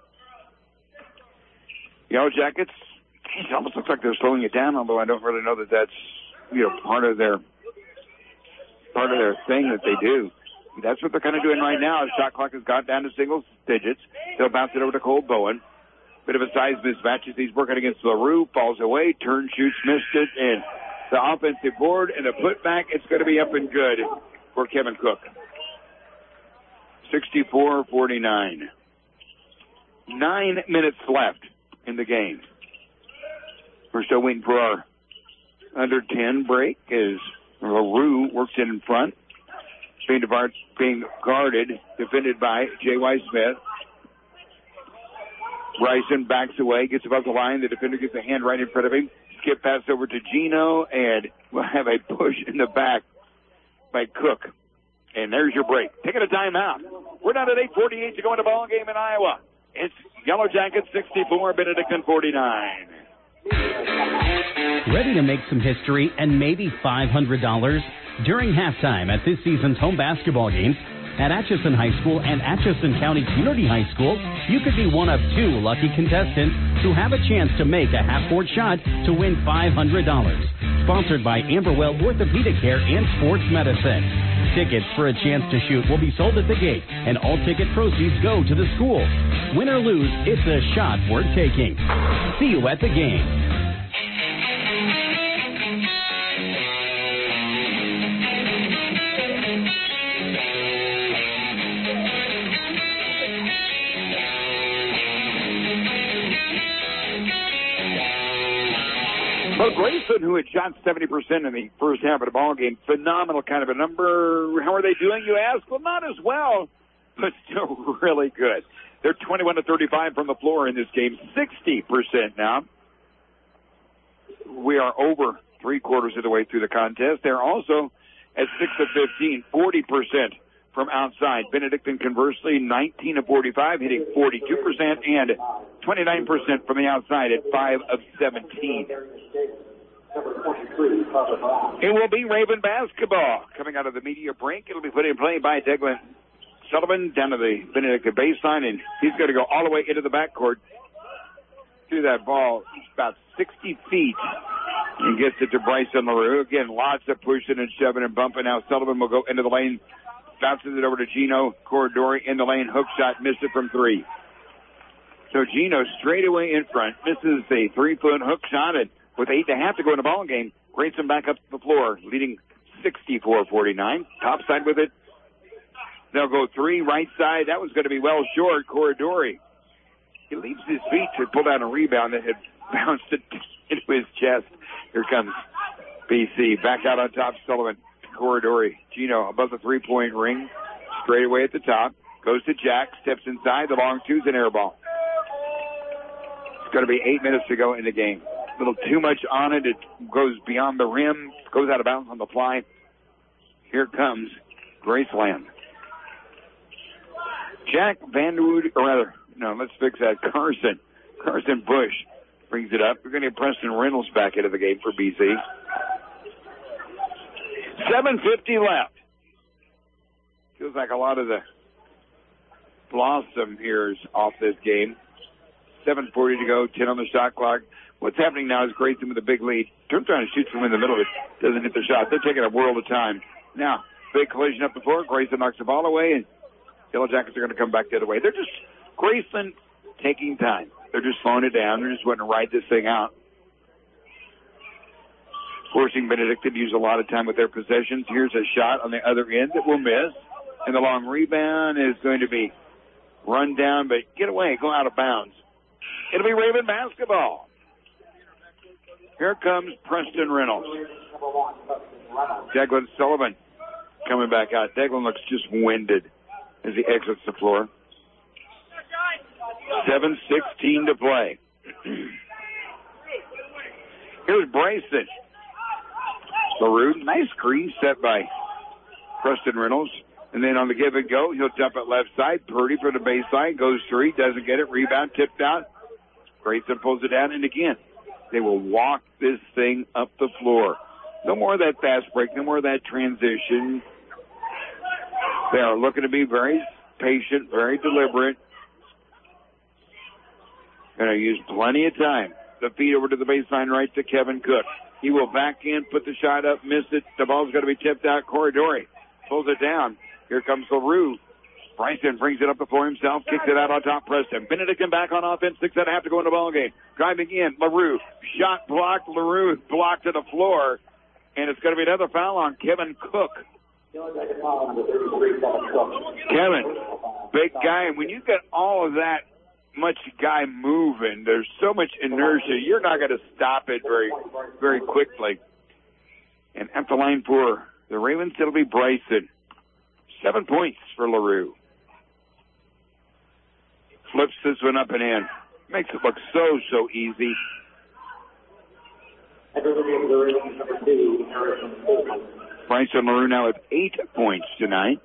Yellow Jackets, it almost looks like they're slowing it down, although I don't really know that that's, you know, part of their part of their thing that they do. That's what they're kind of doing right now. The shot clock has got down to single digits. They'll bounce it over to Cole Bowen. Bit of a size mismatch as he's working against LaRue. Falls away, turn, shoots, missed it, and the offensive board and a putback. It's going to be up and good for Kevin Cook. sixty-four forty-nine. Nine minutes left in the game. We're still waiting for our under ten break as LaRue works in in front. Being, being guarded, defended by J Y. Smith. Bryson backs away, gets above the line. The defender gets a hand right in front of him. Skip pass over to Gino, and we'll have a push in the back by Cook. And there's your break. Taking a timeout. We're down at eight forty-eight to go in the ball game in Iowa. It's Yellow Jackets sixty-four, Benedictine forty-nine. Ready to make some history and maybe five hundred dollars? During halftime at this season's home basketball games at Atchison High School and Atchison County Community High School, you could be one of two lucky contestants who have a chance to make a half-court shot to win five hundred dollars. Sponsored by Amberwell Orthopedic Care and Sports Medicine. Tickets for a chance to shoot will be sold at the gate, and all ticket proceeds go to the school. Win or lose, it's a shot worth taking. See you at the game. Well, Grayson, who had shot seventy percent in the first half of the ball game, phenomenal kind of a number. How are they doing, you ask? Well, not as well, but still really good. They're twenty-one to thirty-five from the floor in this game, sixty percent now. We are over three quarters of the way through the contest. They're also at six of fifteen, forty percent from outside. Benedictine, conversely, nineteen of forty-five, hitting forty-two percent, and twenty-nine percent from the outside at five of seventeen. It will be Raven basketball. Coming out of the media break, it'll be put in play by Declan Sullivan down to the Benedictine baseline, and he's going to go all the way into the backcourt through that ball. About sixty feet and gets it to Bryson LaRue. Again, lots of pushing and shoving and bumping. Now Sullivan will go into the lane, bounces it over to Gino Corridori in the lane. Hook shot, missed it from three. So Gino straight away in front, misses a three-foot hook shot, and with eight and a half to go in the ball game, Grayson back up to the floor, leading sixty-four forty-nine. Top side with it. They'll go three, right side. That was going to be well short. Corridori. He leaves his feet to pull down a rebound that had bounced it into his chest. Here comes B C. Back out on top, Sullivan. Corridori. Gino above the three-point ring. Straight away at the top. Goes to Jack. Steps inside. The long two's an air ball. It's going to be eight minutes to go in the game. A little too much on it. It goes beyond the rim. Goes out of bounds on the fly. Here comes Graceland. Jack Vanderwood, or rather, no, let's fix that. Carson. Carson Bush brings it up. We're going to get Preston Reynolds back into the game for B C. seven fifty left. Feels like a lot of the blossom here is off this game. seven forty to go, ten on the shot clock. What's happening now is Grayson with a big lead. Turns around and shoots from in the middle of it. Doesn't hit the shot. They're taking a world of time. Now, big collision up the floor. Grayson knocks the ball away, and Yellow Jackets are going to come back the other way. They're just, Grayson taking time. They're just slowing it down. They're just wanting to ride this thing out. Forcing Benedictine to use a lot of time with their possessions. Here's a shot on the other end that will miss. And the long rebound is going to be run down, but get away, go out of bounds. It'll be Raven basketball. Here comes Preston Reynolds. Declan Sullivan coming back out. Declan looks just winded as he exits the floor. seven sixteen to play. Here's Bryson. LaRue, nice screen set by Preston Reynolds. And then on the give and go, he'll jump at left side. Purdy for the baseline. Goes three. Doesn't get it. Rebound tipped out. Grayson pulls it down. And again, they will walk this thing up the floor. No more of that fast break, no more of that transition. They are looking to be very patient, very deliberate. Going to use plenty of time. The feed over to the baseline right to Kevin Cook. He will back in, put the shot up, miss it. The ball's going to be tipped out. Corridori pulls it down. Here comes LaRue. Bryson brings it up the floor himself, kicks it out on top. Preston Benedictine back on offense. Six and a half to go in the ball game. Driving in, LaRue. Shot blocked. LaRue blocked to the floor. And it's going to be another foul on Kevin Cook. Kevin, big guy. And when you get all of that much guy moving, there's so much inertia, you're not going to stop it very, very quickly. And at the line for the Ravens, it'll be Bryson. Seven points for LaRue. Flips this one up and in. Makes it look so, so easy. Bryson LaRue now with eight points tonight.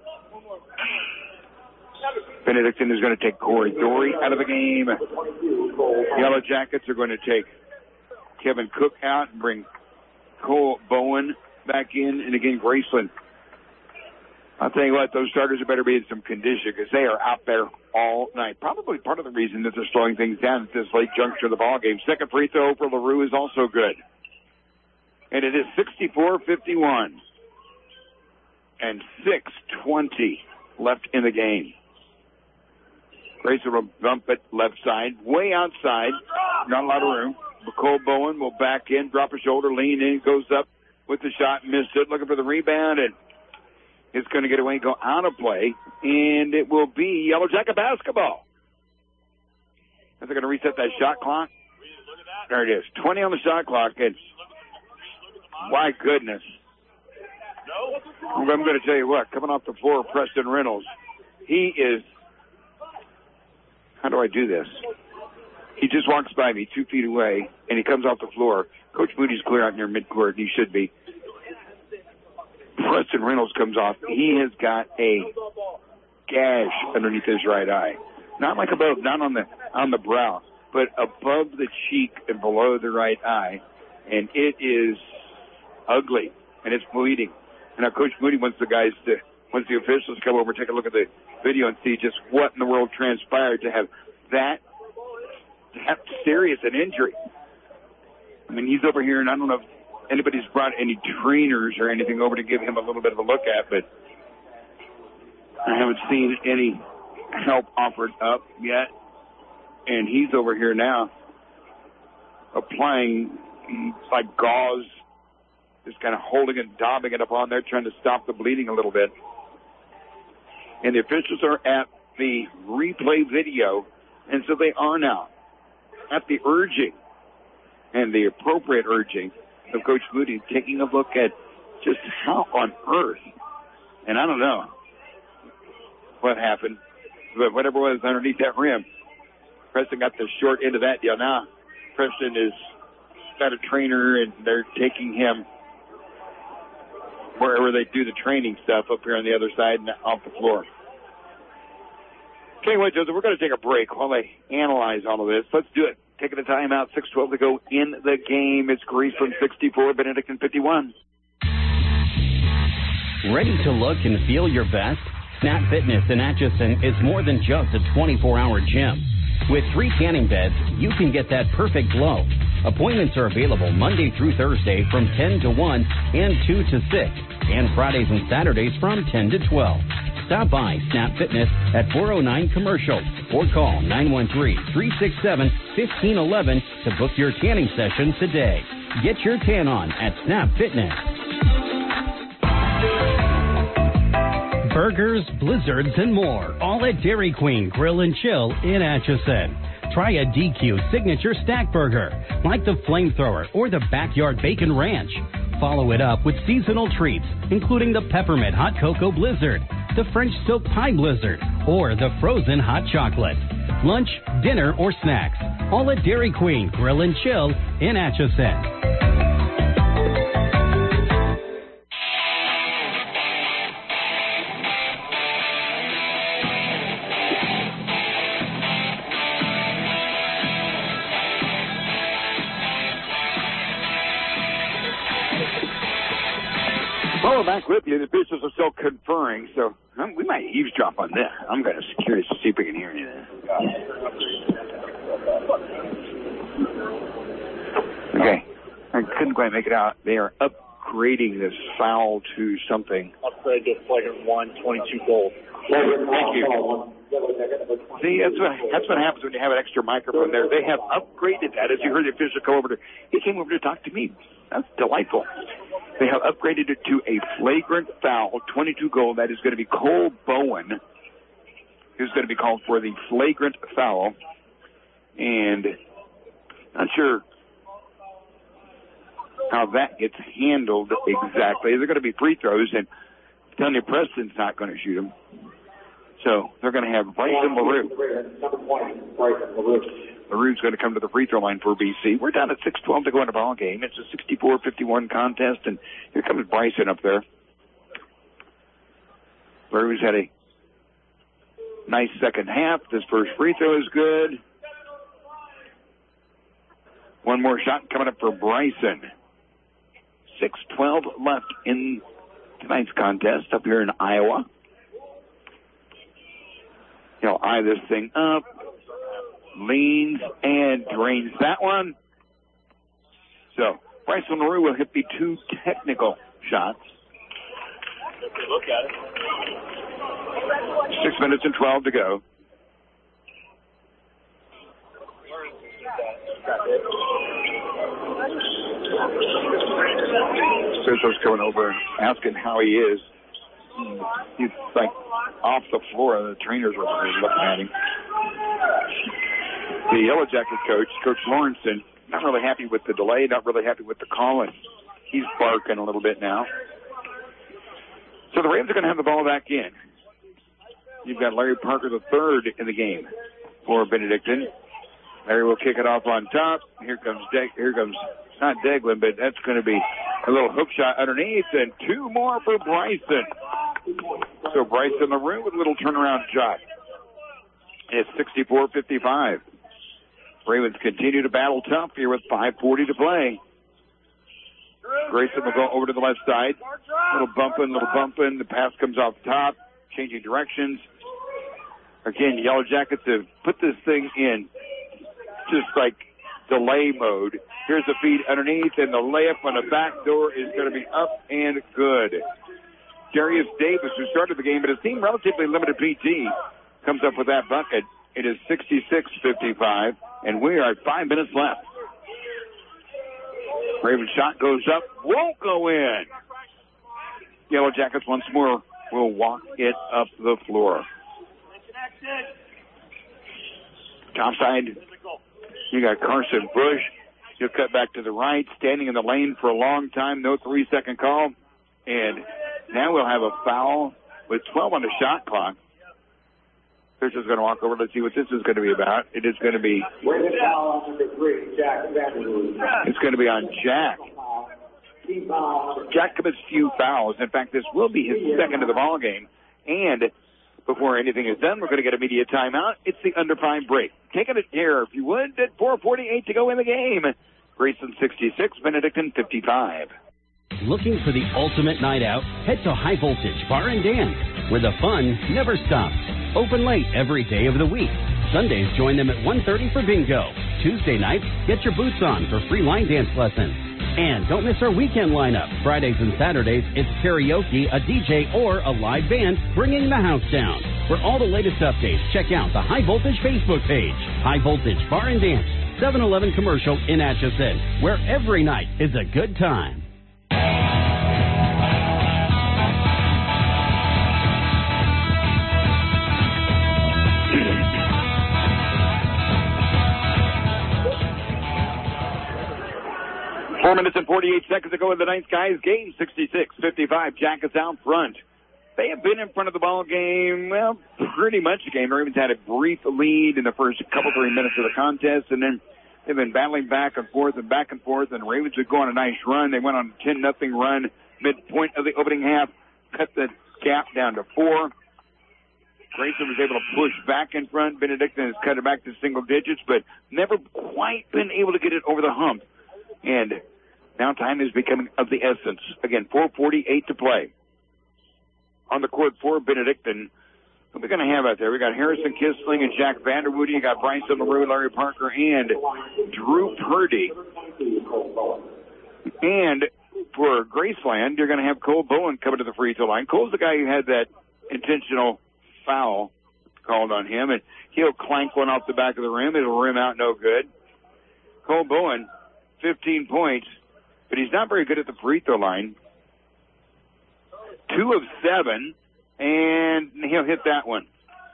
Benedictine is going to take Corridori out of the game. Yellow Jackets are going to take Kevin Cook out and bring Cole Bowen back in. And again, Graceland. I'll tell you what, those starters are better be in some condition because they are out there all night. Probably part of the reason that they're slowing things down at this late juncture of the ball game. Second free throw for LaRue is also good. And it is sixty-four fifty-one. And six twenty left in the game. Grayson will bump it left side, way outside. Not a lot of room. Cole Bowen will back in, drop a shoulder, lean in, goes up with the shot, missed it, looking for the rebound, and it's going to get away and go out of play, and it will be Yellow Jacket basketball. And they're going to reset that shot clock. There it is, twenty on the shot clock, and my goodness. I'm going to tell you what, coming off the floor, Preston Reynolds, he is, how do I do this? He just walks by me two feet away, and he comes off the floor. Coach Moody's clear out near midcourt, and he should be. Preston Reynolds comes off. He has got a gash underneath his right eye. Not like above, not on the on the brow, but above the cheek and below the right eye. And it is ugly, and it's bleeding. And now Coach Moody wants the guys to, wants the officials to come over and take a look at the video and see just what in the world transpired to have that, that serious an injury. I mean, he's over here, and I don't know if anybody's brought any trainers or anything over to give him a little bit of a look at, but I haven't seen any help offered up yet. And he's over here now applying like gauze, just kind of holding it, daubing it up on there, trying to stop the bleeding a little bit. And the officials are at the replay video, and so they are now at the urging and the appropriate urging of Coach Moody, taking a look at just how on earth, and I don't know what happened, but whatever was underneath that rim, Preston got the short end of that deal. Now Preston is got a trainer, and they're taking him wherever they do the training stuff up here on the other side and off the floor. Okay, wait, Joseph, we're going to take a break while they analyze all of this. Let's do it. Taking a timeout, six twelve to go in the game. It's Graceland sixty-four, Benedictine fifty-one. Ready to look and feel your best? Snap Fitness in Atchison is more than just a twenty-four hour gym. With three tanning beds, you can get that perfect glow. Appointments are available Monday through Thursday from ten to one and two to six, and Fridays and Saturdays from ten to twelve. Stop by Snap Fitness at four oh nine Commercial or call nine one three, three six seven, one five one one to book your tanning session today. Get your tan on at Snap Fitness. Burgers, blizzards, and more, all at Dairy Queen Grill and Chill in Atchison. Try a D Q signature stack burger, like the Flamethrower or the Backyard Bacon Ranch. Follow it up with seasonal treats, including the Peppermint Hot Cocoa Blizzard, the French Silk Pie Blizzard, or the Frozen Hot Chocolate. Lunch, dinner, or snacks, all at Dairy Queen Grill and Chill in Atchison. Well, we're back with you. The officials are still conferring, so um, we might eavesdrop on this. I'm kind of curious to see if we can hear anything. Okay. I couldn't quite make it out. They are upgrading this foul to something. Upgrade to flagrant one, twenty-two gold. Thank you. See, that's what, that's what happens when you have an extra microphone there. They have upgraded that. As you heard the official come over to, he came over to talk to me. That's delightful. They have upgraded it to a flagrant foul, twenty-two gold. That is going to be Cole Bowen, who's going to be called for the flagrant foul. And not sure how that gets handled exactly. They're going to be free throws, and Tony Preston's not going to shoot them. So they're going to have Bryson LaRue. LaRue's going to come to the free throw line for B C. We're down at six twelve to go in the ball game. It's a sixty-four fifty-one contest, and here comes Bryson up there. LaRue's had a nice second half. This first free throw is good. One more shot coming up for Bryson. six twelve left in tonight's contest up here in Iowa. He'll eye this thing up, leans, and drains that one. So Bryson LaRue will hit the two technical shots. Look at it. Six minutes and twelve to go. Officials coming over and asking how he is. He's like off the floor. The trainers were looking at him. The Yellow Jacket coach, Coach Lawrenson, not really happy with the delay, not really happy with the call, and he's barking a little bit now. So the Ravens are going to have the ball back in. You've got Larry Parker the third in the game for Benedictine. Larry will kick it off on top. Here comes De- here comes not Deglin, but that's going to be a little hook shot underneath, and two more for Bryson. So Bryson LaRue with a little turnaround shot. It's sixty-four fifty-five. Ravens continue to battle tough here with five forty to play. Grayson will go over to the left side. Little bumping, little bumping. The pass comes off top, changing directions. Again, Yellow Jackets have put this thing in just like delay mode. Here's the feed underneath, and the layup on the back door is going to be up and good. Darius Davis, who started the game, but has seen relatively limited P T, comes up with that bucket. It is sixty-six fifty-five, and we are at five minutes left. Raven shot goes up, won't go in. Yellow Jackets once more will walk it up the floor. Top side, you got Carson Bush. He'll cut back to the right, standing in the lane for a long time. No three-second call. And now we'll have a foul with twelve on the shot clock. Fisher's going to walk over. Let's see what this is going to be about. It is going to be... It's going to be on Jack. Jack commits few fouls. In fact, this will be his second of the ball game. And before anything is done, we're going to get a media timeout. It's the under five break. Taking it here, if you would, at four forty-eight to go in the game. Grayson sixty-six, Benedictine fifty-five. Looking for the ultimate night out? Head to High Voltage Bar and Dance, where the fun never stops. Open late every day of the week. Sundays, join them at one thirty for bingo. Tuesday nights, get your boots on for free line dance lessons. And don't miss our weekend lineup. Fridays and Saturdays, it's karaoke, a D J, or a live band bringing the house down. For all the latest updates, check out the High Voltage Facebook page. High Voltage Bar and Dance, seven eleven Commercial in Atchison, where every night is a good time. Four minutes and forty-eight seconds to go in the ninth, guys. Game sixty-six fifty-five. Jackets out front. They have been in front of the ball game, well, pretty much the game. The Ravens had a brief lead in the first couple, three minutes of the contest, and then they've been battling back and forth and back and forth, and the Ravens would go on a nice run. They went on a ten nothing run midpoint of the opening half, cut the gap down to four. Grayson was able to push back in front. Benedictine has cut it back to single digits, but never quite been able to get it over the hump. And Now time is becoming of the essence. Again, four forty-eight to play. On the court for Benedictine. What are we going to have out there? We got Harrison Kissling and Jack Vanderwoody. You got Bryson LaRue, Larry Parker, and Drew Purdy. And for Graceland, you're going to have Cole Bowen coming to the free throw line. Cole's the guy who had that intentional foul called on him, and he'll clank one off the back of the rim. It'll rim out no good. Cole Bowen, fifteen points, but he's not very good at the free throw line. Two of seven. And he'll hit that one.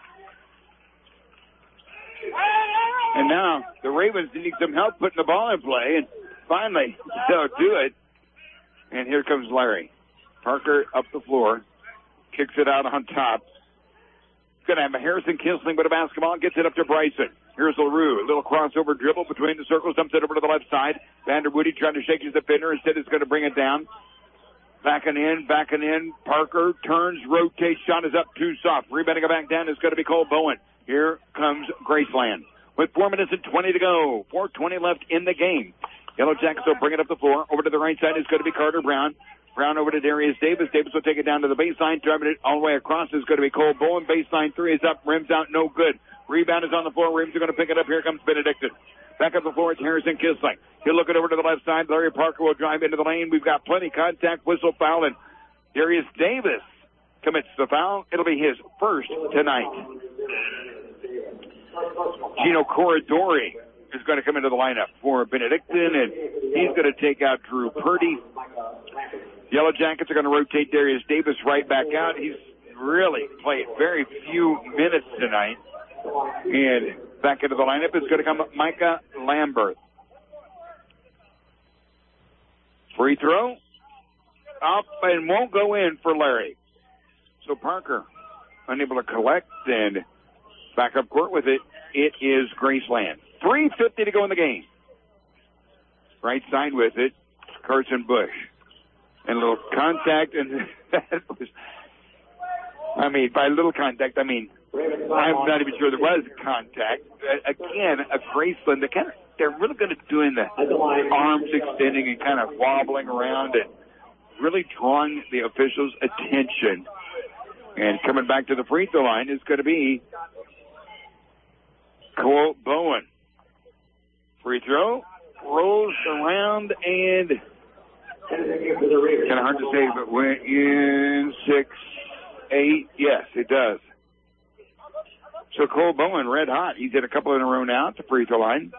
And now the Ravens need some help putting the ball in play. And finally, they'll do it. And here comes Larry. Parker up the floor. Kicks it out on top. Going to have a Harrison Kissling with a basketball. Gets it up to Bryson. Here's LaRue. A little crossover dribble between the circles. Dumps it over to the left side. Vanderwoody trying to shake his defender. Instead, it's going to bring it down. Backing in, backing in. Parker turns, rotates. Shot is up too soft. Rebounding it back down is going to be Cole Bowen. Here comes Graceland with four minutes and twenty to go. four twenty left in the game. Yellow Jackets will bring it up the floor. Over to the right side is going to be Carter Brown. Brown over to Darius Davis. Davis will take it down to the baseline. Driving it all the way across is going to be Cole Bowen. Baseline three is up. Rims out. No good. Rebound is on the floor. Rims are going to pick it up. Here comes Benedictine. Back up the floor, it's Harrison Kissling. He'll look it over to the left side. Larry Parker will drive into the lane. We've got plenty contact, whistle, foul, and Darius Davis commits the foul. It'll be his first tonight. Gino Corridori is going to come into the lineup for Benedictine, and he's going to take out Drew Purdy. Yellow Jackets are going to rotate Darius Davis right back out. He's really played very few minutes tonight. And back into the lineup is going to come Micah Lambert. Free throw. Up and won't go in for Larry. So Parker unable to collect and back up court with it. It is Graceland. three fifty to go in the game. Right side with it. Carson Bush. And a little contact, and that was, I mean, by little contact, I mean, I'm not even sure there was contact. Uh, again, a Graceland, they kind of, they're really good at doing the arms extending and kind of wobbling around and really drawing the officials' attention. And coming back to the free throw line is going to be Cole Bowen. Free throw, rolls around, and kind of hard to say, but went in six, eight. Yes, it does. So Cole Bowen, red hot. He's hit a couple in a row now at the free throw line.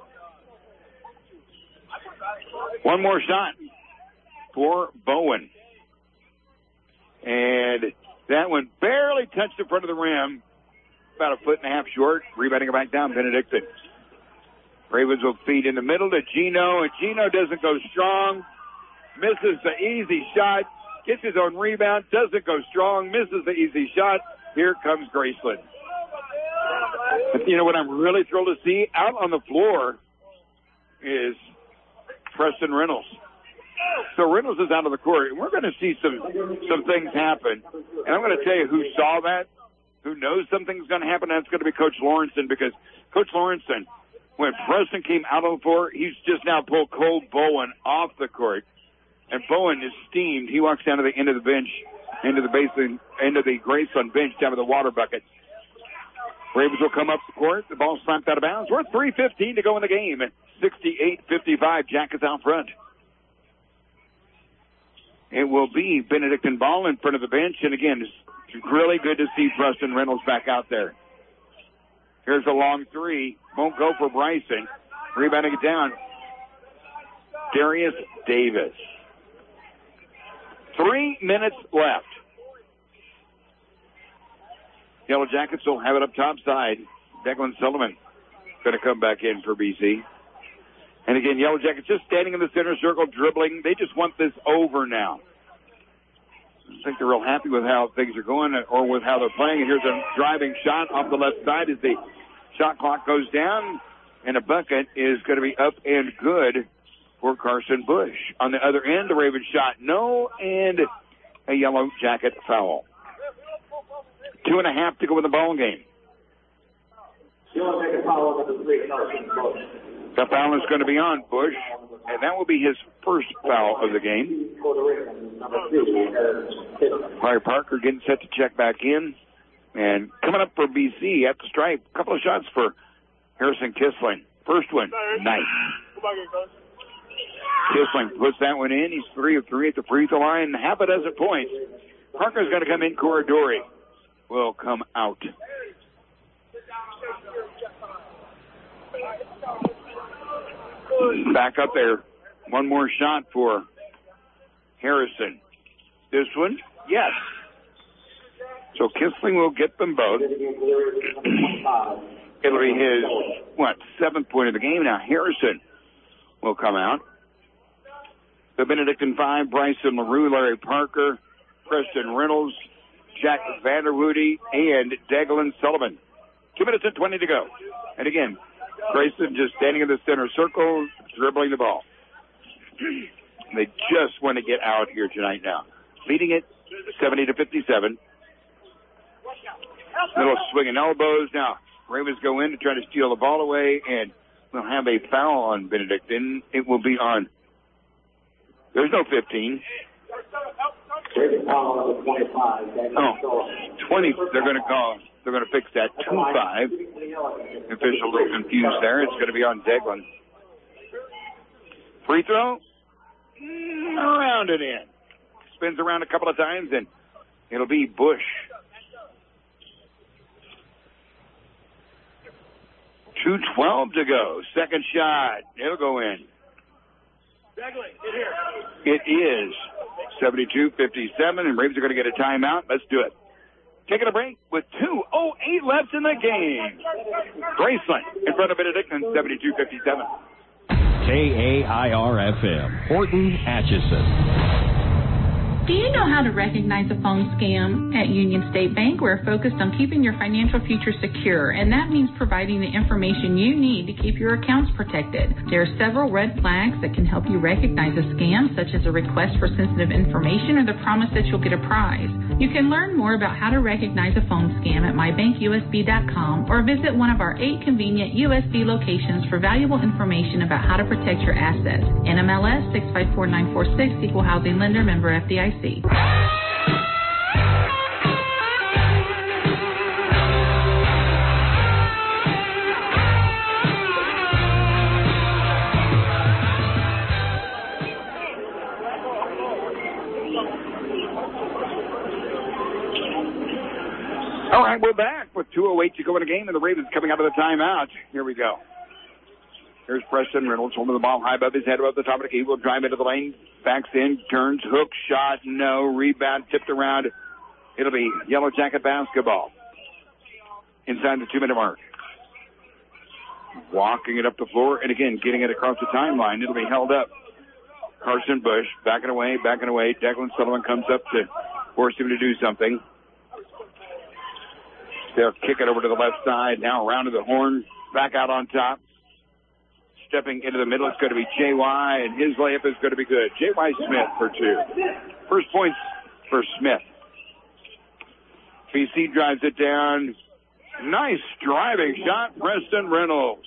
One more shot for Bowen. And that one barely touched the front of the rim. About a foot and a half short. Rebounding it back down, Benedictine. Ravens will feed in the middle to Gino, and Gino doesn't go strong. Misses the easy shot. Gets his own rebound. Doesn't go strong. Misses the easy shot. Here comes Graceland. But you know what I'm really thrilled to see? Out on the floor is Preston Reynolds. So Reynolds is out of the court, and we're going to see some some things happen. And I'm going to tell you who saw that, who knows something's going to happen. That's going to be Coach Lawrenson, because Coach Lawrenson, when Preston came out on the floor, he's just now pulled Cole Bowen off the court. And Bowen is steamed. He walks down to the end of the bench, into the basin, into the Graceland bench down to the water bucket. Ravens will come up the court. The ball slapped out of bounds. We're at three fifteen to go in the game. sixty-eight fifty-five. Jackets out front. It will be Benedictine ball in front of the bench. And again, it's really good to see Preston Reynolds back out there. Here's a long three. Won't go for Bryson. Rebounding it down. Darius Davis. Three minutes left. Yellow Jackets will have it up top side. Declan Sullivan going to come back in for B C. And again, Yellow Jackets just standing in the center circle, dribbling. They just want this over now. I think they're real happy with how things are going or with how they're playing. And here's a driving shot off the left side as the shot clock goes down. And a bucket is going to be up and good for Carson Bush. On the other end, the Ravens shot no, and a Yellow Jacket foul. Two and a half to go in the ball game. Yellow Jacket foul number three, Carson Bush. The foul is going to be on Bush. and that will be his first foul of the game. Larry Parker getting set to check back in. And coming up for B C at the stripe, a couple of shots for Harrison Kissling. First one, nice. Kissling puts that one in. He's three of three at the free throw line, half a dozen points. Parker's going to come in. Corridori will come out. Back up there. One more shot for Harrison. This one, yes. So Kissling will get them both. It'll be his, what, seventh point of the game. Now Harrison will come out. The Benedictine five, Bryson LaRue, Larry Parker, Preston Reynolds, Jack Vanderwoody, and Deglin Sullivan. Two minutes and twenty to go. And again, Grayson just standing in the center circle, dribbling the ball. They just want to get out here tonight now. Leading it seventy to fifty-seven. Little swinging elbows. Now, Ravens go in to try to steal the ball away, and we'll have a foul on Benedictine. It will be on. There's no fifteen. Oh, twenty. They're going to call. They're going to fix that. two five. The official a little confused there. It's going to be on Deglin. Free throw. Around it in. Spins around a couple of times, and it'll be Bush. two twelve to go. Second shot. It'll go in. It is seventy-two fifty-seven, and Braves are going to get a timeout. Let's do it. Taking a break with two oh eight left in the game. Graceland in front of Benedictine, seventy-two fifty-seven. K A I R F M, Horton, Atchison. Do you know how to recognize a phone scam? At Union State Bank, we're focused on keeping your financial future secure, and that means providing the information you need to keep your accounts protected. There are several red flags that can help you recognize a scam, such as a request for sensitive information or the promise that you'll get a prize. You can learn more about how to recognize a phone scam at my bank U S B dot com or visit one of our eight convenient U S B locations for valuable information about how to protect your assets. N M L S six five four nine four six, Equal Housing Lender, member F D I C. All right, we're back with two oh eight to go in the game, and the Ravens coming out of the timeout. Here we go. Here's Preston Reynolds holding the ball high above his head, above the top of the key. Will drive into the lane, backs in, turns, hook, shot, no, rebound, tipped around. It'll be Yellow Jacket basketball inside the two-minute mark. Walking it up the floor, and again, getting it across the timeline. It'll be held up. Carson Bush backing away, backing away. Declan Sullivan comes up to force him to do something. They'll kick it over to the left side. Now around to the horn, back out on top. Stepping into the middle, it's going to be J Y, and his layup is going to be good. J Y Smith for two. First points for Smith. B C drives it down. Nice driving shot, Preston Reynolds.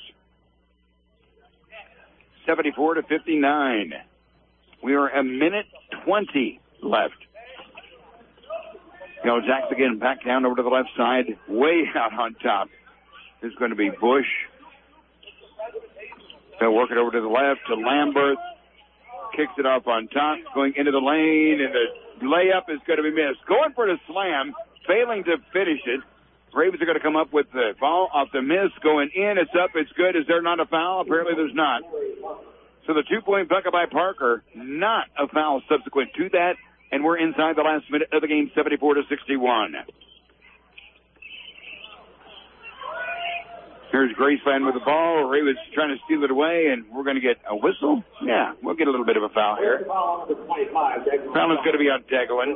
seventy-four to fifty-nine. We are a minute twenty left. You know, Jacks again back down over to the left side, way out on top. This is going to be Bush. They'll work it over to the left to Lambert. Kicks it off on top, going into the lane, and the layup is going to be missed. Going for the slam, failing to finish it. Ravens are going to come up with the ball off the miss, going in. It's up, it's good. Is there not a foul? Apparently there's not. So the two-point bucket by Parker, not a foul subsequent to that, and we're inside the last minute of the game, seventy-four to sixty-one. Here's Graceland with the ball. Ravens trying to steal it away, and we're going to get a whistle. Yeah, we'll get a little bit of a foul here. Foul is going to be on Deglin.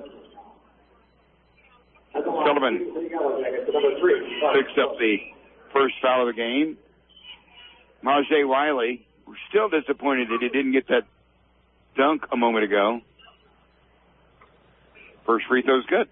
Sullivan picks up the first foul of the game. Majay Wiley, we're still disappointed that he didn't get that dunk a moment ago. First free throw's good.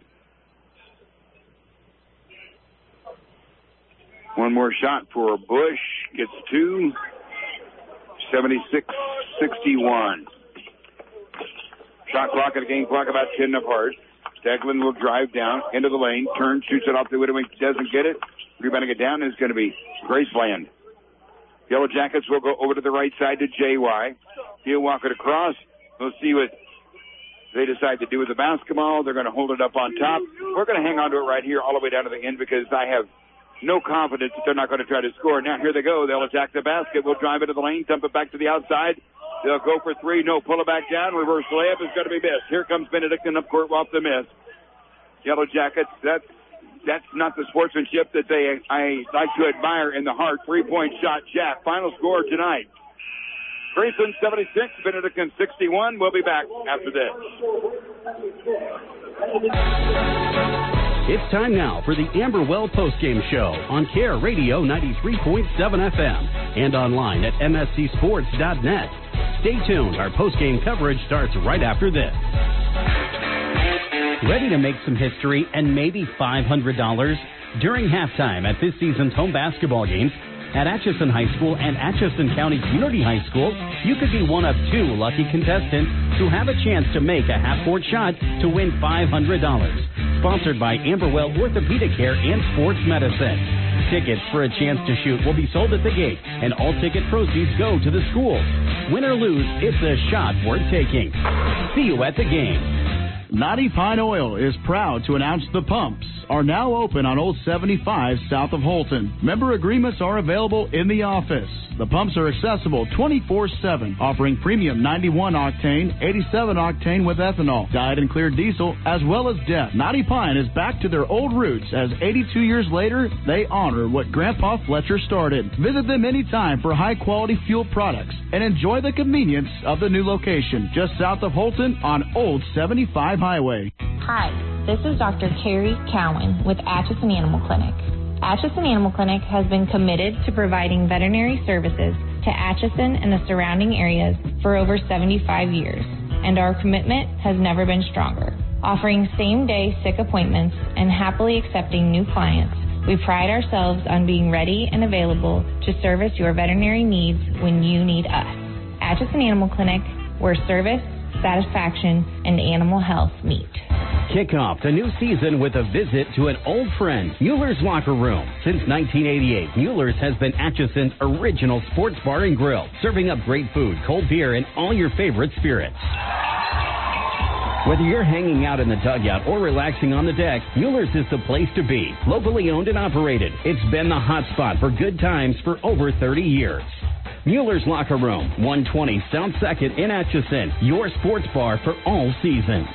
One more shot for Bush. Gets two. seventy-six sixty-one. Shot clock and a game clock about ten apart. Declan will drive down into the lane, turn, shoots it off the window, doesn't get it. Rebounding it down is going to be Graceland. Yellow Jackets will go over to the right side to J Y. He'll walk it across. We'll see what they decide to do with the basketball. They're going to hold it up on top. We're going to hang on to it right here all the way down to the end because I have no confidence that they're not going to try to score. Now here they go. They'll attack the basket. We'll drive it to the lane, dump it back to the outside. They'll go for three. No, pull it back down. Reverse layup is going to be missed. Here comes Benedictine up court off the miss. Yellow Jackets, that's, that's not the sportsmanship that they I like to admire in the heart. Three-point shot, Jack. Final score tonight. Graceland seventy-six, Benedictine sixty-one. We'll be back after this. It's time now for the Amberwell postgame show on Care Radio ninety-three point seven F M and online at M S C sports dot net. Stay tuned. Our postgame coverage starts right after this. Ready to make some history and maybe five hundred dollars? During halftime at this season's home basketball games at Atchison High School and Atchison County Community High School, you could be one of two lucky contestants who have a chance to make a half-court shot to win five hundred dollars. Sponsored by Amberwell Orthopedic Care and Sports Medicine. Tickets for a chance to shoot will be sold at the gate, and all ticket proceeds go to the school. Win or lose, it's a shot worth taking. See you at the game. Knotty Pine Oil is proud to announce the pumps are now open on Old seventy-five south of Holton. Member agreements are available in the office. The pumps are accessible twenty-four seven, offering premium ninety-one octane, eighty-seven octane with ethanol, dyed and cleared diesel, as well as D E F. Knotty Pine is back to their old roots as eighty-two years later, they honor what Grandpa Fletcher started. Visit them anytime for high-quality fuel products and enjoy the convenience of the new location just south of Holton on Old seventy-five Highway. Hi, this is Doctor Carrie Cowan with Atchison Animal Clinic. Atchison Animal Clinic has been committed to providing veterinary services to Atchison and the surrounding areas for over seventy-five years, and our commitment has never been stronger. Offering same-day sick appointments and happily accepting new clients, we pride ourselves on being ready and available to service your veterinary needs when you need us. Atchison Animal Clinic, where service, satisfaction, and animal health meet. Kick off the new season with a visit to an old friend, Mueller's Locker Room. Since nineteen eighty-eight, Mueller's has been Atchison's original sports bar and grill, serving up great food, cold beer, and all your favorite spirits. Whether you're hanging out in the dugout or relaxing on the deck, Mueller's is the place to be. Locally owned and operated, it's been the hot spot for good times for over thirty years. Mueller's Locker Room, one twenty South second in Atchison, your sports bar for all seasons.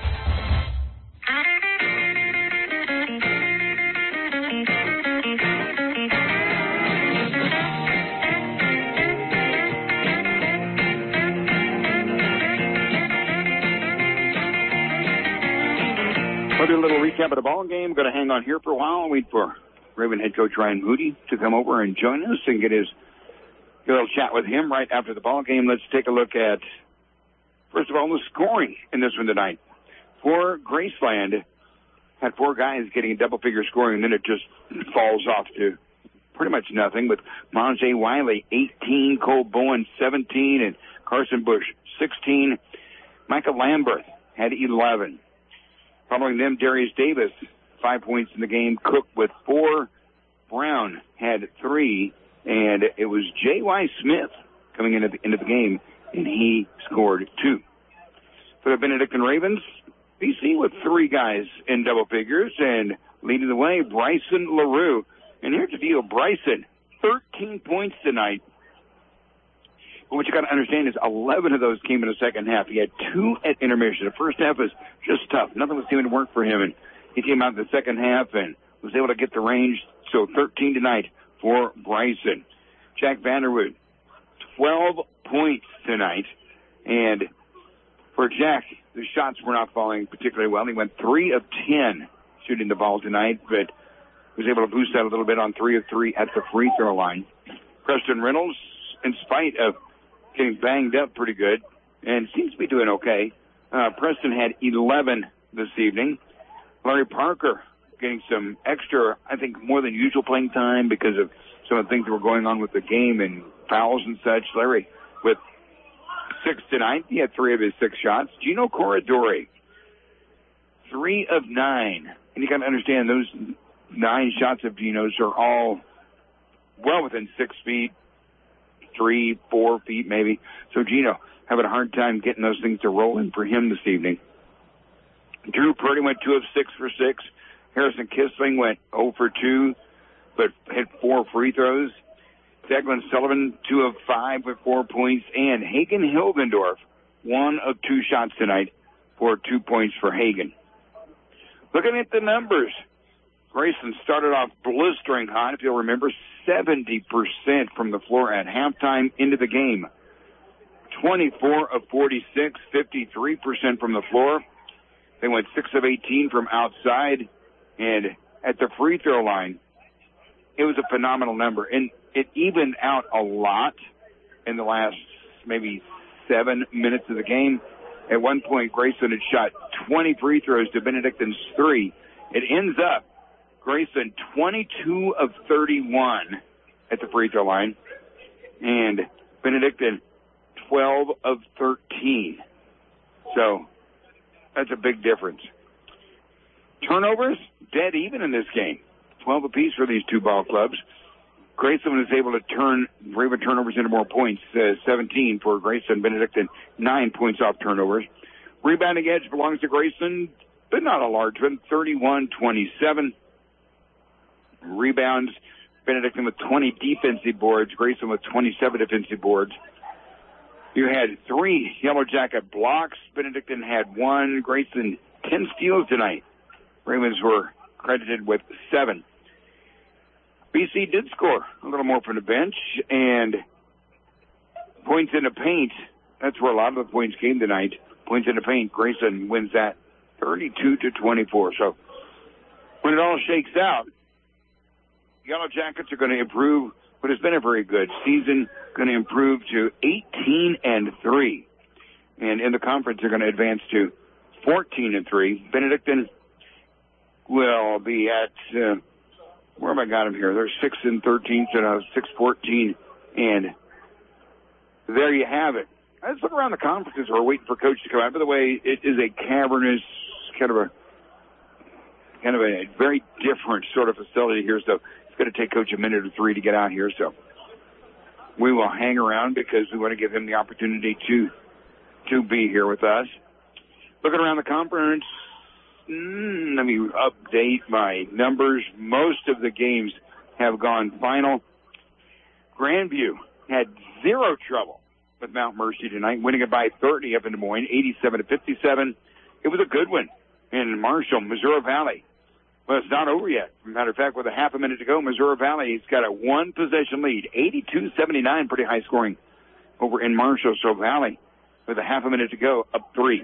We'll do a little recap of the ball game. Going to hang on here for a while and wait for Raven head coach Ryan Moody to come over and join us and get his get a little chat with him right after the ball game. Let's take a look at, first of all, the scoring in this one tonight. For Graceland, had four guys getting double-figure scoring, and then it just falls off to pretty much nothing with Monjay Wiley, eighteen, Cole Bowen, seventeen, and Carson Bush, sixteen. Michael Lambert had eleven. Following them, Darius Davis, five points in the game. Cook with four. Brown had three. And it was J Y. Smith coming in at the end of the game, and he scored two. For the Benedictine Ravens, B C with three guys in double figures, and leading the way, Bryson LaRue. And here's the deal, Bryson, thirteen points tonight. But what you got to understand is eleven of those came in the second half. He had two at intermission. The first half was just tough. Nothing was seeming to work for him, and he came out in the second half and was able to get the range. So thirteen tonight for Bryson. Jack Vanderwood, twelve points tonight. And for Jack, the shots were not falling particularly well. He went three of ten shooting the ball tonight, but was able to boost that a little bit on three of three at the free throw line. Preston Reynolds, in spite of getting banged up pretty good, and seems to be doing okay. Uh, Preston had eleven this evening. Larry Parker getting some extra, I think, more than usual playing time because of some of the things that were going on with the game and fouls and such. Larry with six tonight. He had three of his six shots. Gino Corridore, three of nine. And you got to understand those nine shots of Gino's are all well within six feet, three, four feet maybe. So Gino having a hard time getting those things to roll in for him this evening. Drew Purdy went two of six for six. Harrison Kissling went zero for two, but hit four free throws. Declan Sullivan, two of five with four points. And Hagen Hilgendorf, one of two shots tonight for two points for Hagen. Looking at the numbers, Grayson started off blistering hot. If you'll remember, seventy percent from the floor at halftime into the game. twenty-four of forty-six, fifty-three percent from the floor. They went six of eighteen from outside. And at the free throw line, it was a phenomenal number. And it evened out a lot in the last maybe seven minutes of the game. At one point, Grayson had shot twenty free throws to Benedictine's three. It ends up Grayson twenty-two of thirty-one at the free throw line, and Benedictine twelve of thirteen. So that's a big difference. Turnovers, dead even in this game. twelve apiece for these two ball clubs. Grayson was able to turn Raven turnovers into more points, uh, seventeen for Grayson. Benedictine, nine points off turnovers. Rebounding edge belongs to Grayson, but not a large one, thirty-one twenty-seven. Rebounds, Benedictine with twenty defensive boards, Grayson with twenty-seven defensive boards. You had three Yellow Jacket blocks. Benedictine had one. Grayson, ten steals tonight. Ravens were credited with seven. B C did score a little more from the bench, and points in the paint, that's where a lot of the points came tonight. Points in the paint, Grayson wins that thirty-two to twenty-four. So when it all shakes out, Yellow Jackets are going to improve what has been a very good season, going to improve to eighteen and three. And in the conference, they're going to advance to fourteen and three. Benedictine will be at, uh, where have I got them here? They're six and thirteen, so now six fourteen, and there you have it. Let's look around the conferences. We're waiting for Coach to come out. By the way, it is a cavernous, kind of a, kind of a very different sort of facility here, so it's going to take Coach a minute or three to get out here, so we will hang around because we want to give him the opportunity to, to be here with us. Looking around the conference, Mm, let me update my numbers. Most of the games have gone final. Grandview had zero trouble with Mount Mercy tonight, winning it by thirty up in Des Moines, eighty-seven to fifty-seven. It was a good one. In Marshall, Missouri Valley. Well, it's not over yet. As a matter of fact, with a half a minute to go, Missouri Valley's got a one-possession lead, eighty-two seventy-nine, pretty high scoring over in Marshall. So Valley, with a half a minute to go, up three.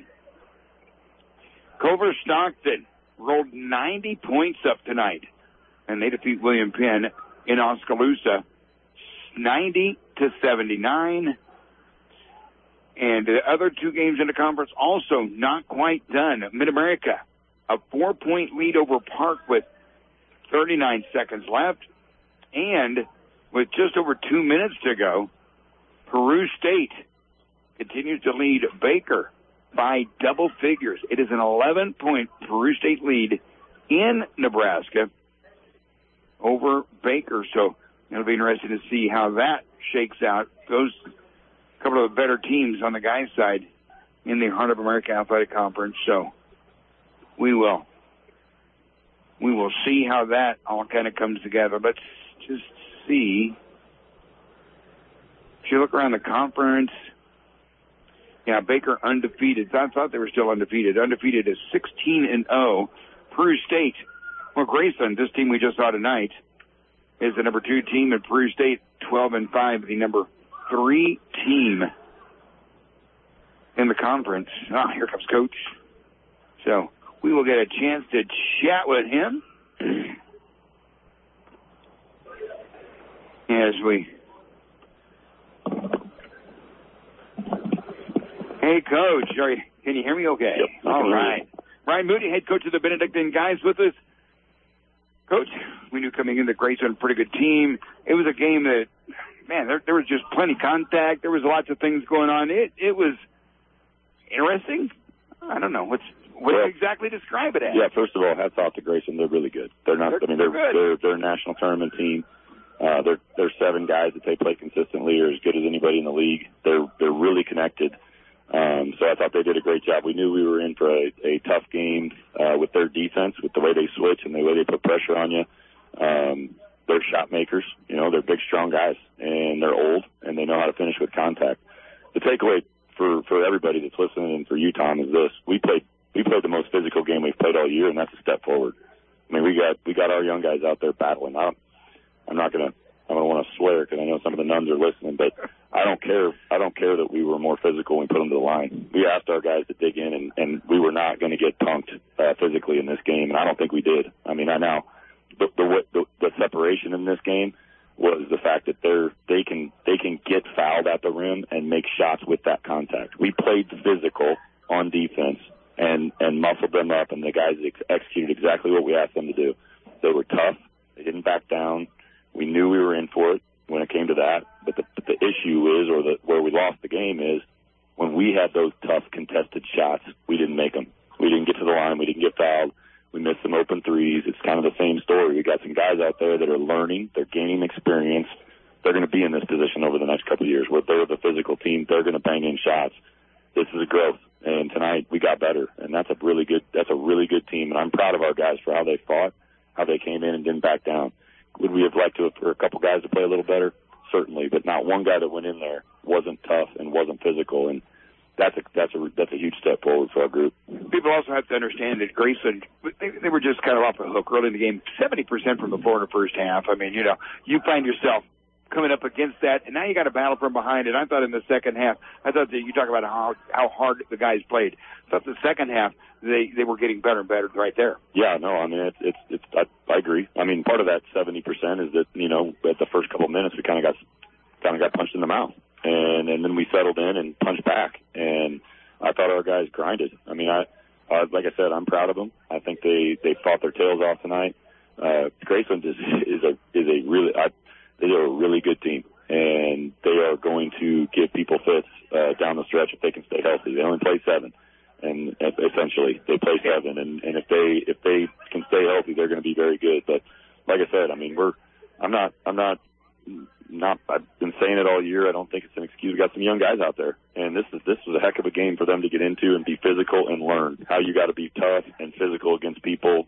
Culver Stockton rolled ninety points up tonight, and they defeat William Penn in Oskaloosa, ninety to seventy-nine. And the other two games in the conference also not quite done. Mid-America, a four-point lead over Park with thirty-nine seconds left, and with just over two minutes to go, Peru State continues to lead Baker by double figures. It is an eleven-point Peru State lead in Nebraska over Baker. So it'll be interesting to see how that shakes out. Those couple of better teams on the guys' side in the Heart of America Athletic Conference. So we will we will see how that all kind of comes together. Let's just see. If you look around the conference, yeah, Baker undefeated. I thought they were still undefeated. Undefeated is sixteen and oh. Peru State, well, Grayson, this team we just saw tonight, is the number two team, and Peru State, twelve and five, the number three team in the conference. Ah, here comes Coach. So we will get a chance to chat with him as we. Hey, Coach, are you, can you hear me okay? Yep. All right. Ryan Moody, head coach of the Benedictine guys with us. Coach, we knew coming in that Grayson, a pretty good team. It was a game that man, there, there was just plenty of contact. There was lots of things going on. It it was interesting. I don't know what's what well, do you exactly describe it as. Yeah, first of all, hats off to Grayson. They're really good. They're not. They're, I mean, they're they're good. they're, they're a national tournament team. Uh, they're they're seven guys that they play consistently, are as good as anybody in the league. They're they're really connected. Um, so I thought they did a great job. We knew we were in for a, a tough game uh, with their defense, with the way they switch and the way they put pressure on you. Um, they're shot makers. You know, they're big, strong guys, and they're old, and they know how to finish with contact. The takeaway for, for everybody that's listening and for you, Tom, is this: we played we played the most physical game we've played all year, and that's a step forward. I mean, we got we got our young guys out there battling. I don't, I'm not gonna I don't want to swear because I know some of the nuns are listening, but I don't care. I don't care that we were more physical when we put them to the line. We asked our guys to dig in, and, and we were not going to get punked uh, physically in this game, and I don't think we did. I mean, I know the, the the the separation in this game was the fact that they're they can they can get fouled at the rim and make shots with that contact. We played physical on defense and and muscled them up, and the guys ex- executed exactly what we asked them to do. They were tough. They didn't back down. We knew we were in for it when it came to that, but the, but the issue is, or the, where we lost the game is, when we had those tough contested shots, we didn't make them. We didn't get to the line. We didn't get fouled. We missed some open threes. It's kind of the same story. We got some guys out there that are learning. They're gaining experience. They're going to be in this position over the next couple of years where they're the physical team. They're going to bang in shots. This is a growth, and tonight we got better, and that's a really good. That's a really good team, and I'm proud of our guys for how they fought, how they came in and didn't back down. Would we have liked to have, for a couple guys to play a little better? Certainly, but not one guy that went in there wasn't tough and wasn't physical, and that's a that's a that's a huge step forward for our group. People also have to understand that Grayson, they, they were just kind of off the hook early in the game, seventy percent from the floor in the first half. I mean, you know, you find yourself coming up against that, and now you got a battle from behind. And I thought in the second half, I thought that you talk about how how hard the guys played. I thought the second half they they were getting better and better right there. Yeah, no, I mean it's it's, it's I, I agree. I mean part of that seventy percent is that you know at the first couple of minutes we kind of got kind of got punched in the mouth, and and then we settled in and punched back, and I thought our guys grinded. I mean I uh, like I said, I'm proud of them. I think they they fought their tails off tonight. Uh, Graceland is is a is a really I, they are a really good team, and they are going to give people fits uh, down the stretch if they can stay healthy. They only play seven, and essentially they play seven, and, and if they if they can stay healthy, they're going to be very good. But like I said, I mean, we're I'm not I'm not not I've been saying it all year. I don't think it's an excuse. We got some young guys out there, and this is this was a heck of a game for them to get into and be physical and learn how you got to be tough and physical against people.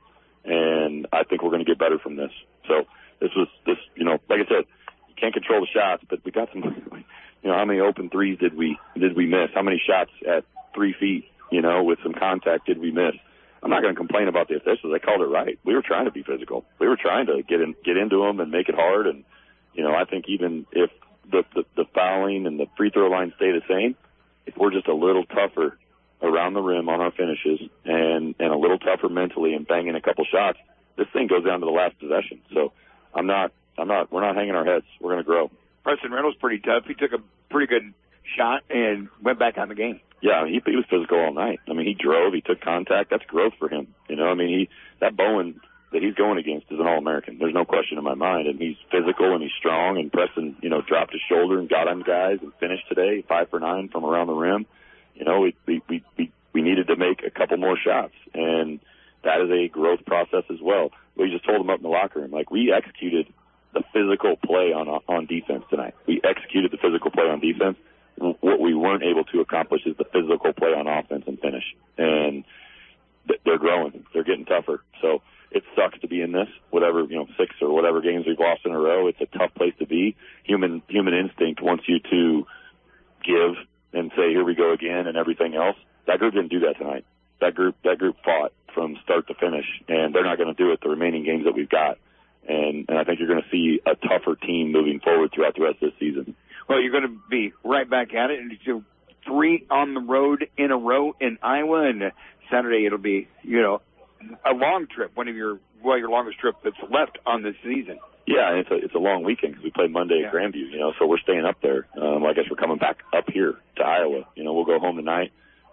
And I think we're going to get better from this. So. This was this, you know, like I said, you can't control the shots, but we got some, you know, how many open threes did we did we miss? How many shots at three feet, you know, with some contact did we miss? I'm not going to complain about the officials. They called it right. We were trying to be physical. We were trying to get in, get into them and make it hard. And you know, I think even if the the, the fouling and the free throw line stay the same, if we're just a little tougher around the rim on our finishes and and a little tougher mentally and banging a couple shots, this thing goes down to the last possession. So. I'm not, I'm not, we're not hanging our heads. We're going to grow. Preston Reynolds pretty tough. He took a pretty good shot and went back on the game. Yeah, he, he was physical all night. I mean, he drove, he took contact. That's growth for him. You know, I mean, he, that Bowen that he's going against is an All-American. There's no question in my mind. And he's physical and he's strong. And Preston, you know, dropped his shoulder and got on guys and finished today, five for nine from around the rim. You know, we, we, we, we, we needed to make a couple more shots. And that is a growth process as well. We just told them up in the locker room, like, we executed the physical play on on defense tonight. We executed the physical play on defense. What we weren't able to accomplish is the physical play on offense and finish. And they're growing. They're getting tougher. So it sucks to be in this, whatever, you know, six or whatever games we've lost in a row. It's a tough place to be. Human human instinct wants you to give and say, here we go again and everything else. That group didn't do that tonight. That group that group fought from start to finish, and they're not going to do it the remaining games that we've got. And, and I think you're going to see a tougher team moving forward throughout the rest of the season. Well, you're going to be right back at it. And so three on the road in a row in Iowa, and Saturday it'll be, you know, a long trip, one of your, well, your longest trip that's left on this season. Yeah, and it's a, it's a long weekend because we play Monday yeah. at Grandview, you know, so we're staying up there. Um, I guess we're coming back up here to Iowa. You know, we'll go home tonight.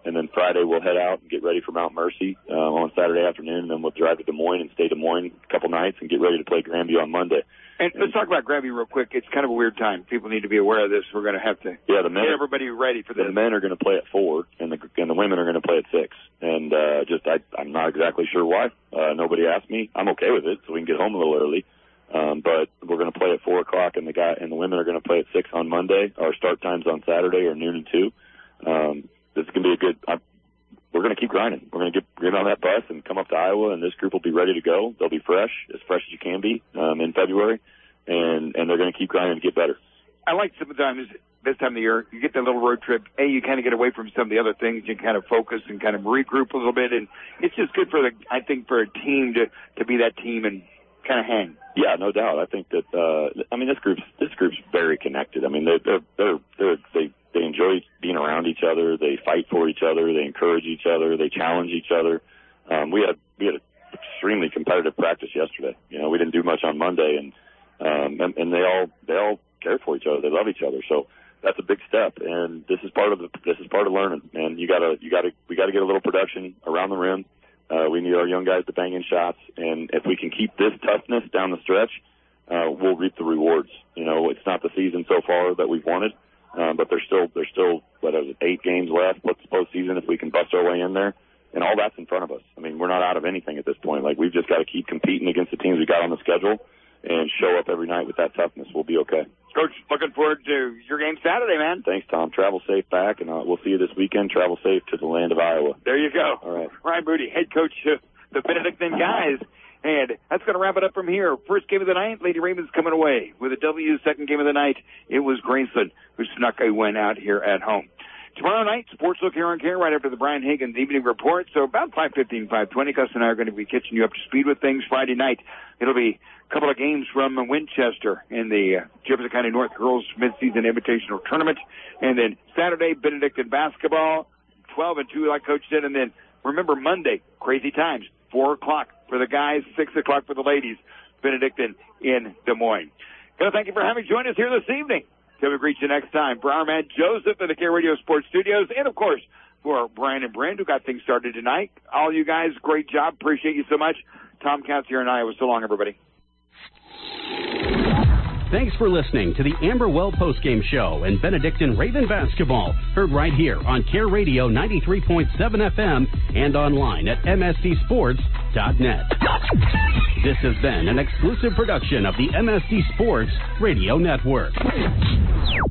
And then Friday we'll head out and get ready for Mount Mercy uh, on Saturday afternoon, and then we'll drive to Des Moines and stay Des Moines a couple nights and get ready to play Grandview on Monday. And let's talk about Grandview real quick. It's kind of a weird time. People need to be aware of this. We're going to have to yeah, the men, get everybody ready for this. The men are going to play at four, and the and the women are going to play at six. And uh, just I, I'm not exactly sure why. Uh, nobody asked me. I'm okay with it, so we can get home a little early. Um, but we're going to play at four o'clock, and the guy and the women are going to play at six on Monday. Our start times on Saturday are noon and two. Um, this is going to be a good. I'm, we're going to keep grinding. We're going to get get on that bus and come up to Iowa, and this group will be ready to go. They'll be fresh, as fresh as you can be um, in February. And, and they're going to keep grinding to get better. I like sometimes this time of the year, you get that little road trip. A, you kind of get away from some of the other things. You kind of focus and kind of regroup a little bit. And it's just good for the, I think, for a team to, to be that team and kind of hang. Yeah, no doubt. I think that, uh, I mean, this group's, this group's very connected. I mean, they're, they're, they're, they're, they, they enjoy being around each other. They fight for each other. They encourage each other. They challenge each other. Um, we had, we had an extremely competitive practice yesterday. You know, we didn't do much on Monday, and, Um, and, and they all they all care for each other. They love each other. So that's a big step. And this is part of the this is part of learning. And you gotta you gotta we gotta get a little production around the rim. Uh, we need our young guys to bang in shots. And if we can keep this toughness down the stretch, uh, we'll reap the rewards. You know, it's not the season so far that we've wanted, um, but there's still there's still what is it, eight games left. What's the postseason if we can bust our way in there? And all that's in front of us. I mean, we're not out of anything at this point. Like, we've just got to keep competing against the teams we got on the schedule and show up every night with that toughness. We'll be okay. Coach, looking forward to your game Saturday, man. Thanks, Tom. Travel safe back, and uh, we'll see you this weekend. Travel safe to the land of Iowa. There you go. All right. Ryan Moody, head coach of the Benedictine guys. And that's going to wrap it up from here. First game of the night, Lady Ravens coming away with a W. Second game of the night, it was Graceland who snuck a win out here at home. Tomorrow night, Sports Look here on Care right after the Brian Higgins Evening Report. So about five fifteen, five twenty, Gus and I are going to be catching you up to speed with things. Friday night, it'll be a couple of games from Winchester in the uh, Jefferson County North Girls Midseason Invitational Tournament. And then Saturday, Benedictine basketball, twelve and two, like Coach said. And then remember Monday, crazy times, four o'clock for the guys, six o'clock for the ladies, Benedictine in Des Moines. Gonna thank you for having joined us here this evening. Till we greet you next time. For our man Joseph in the Care Radio Sports Studios, and of course for Brian and Brand who got things started tonight. All you guys, great job. Appreciate you so much. Tom Counts here in Iowa. So long, everybody. Thanks for listening to the Amberwell Postgame Show and Benedictine Raven Basketball, heard right here on Care Radio ninety-three point seven F M and online at M S D sports dot net. This has been an exclusive production of the M S D Sports Radio Network.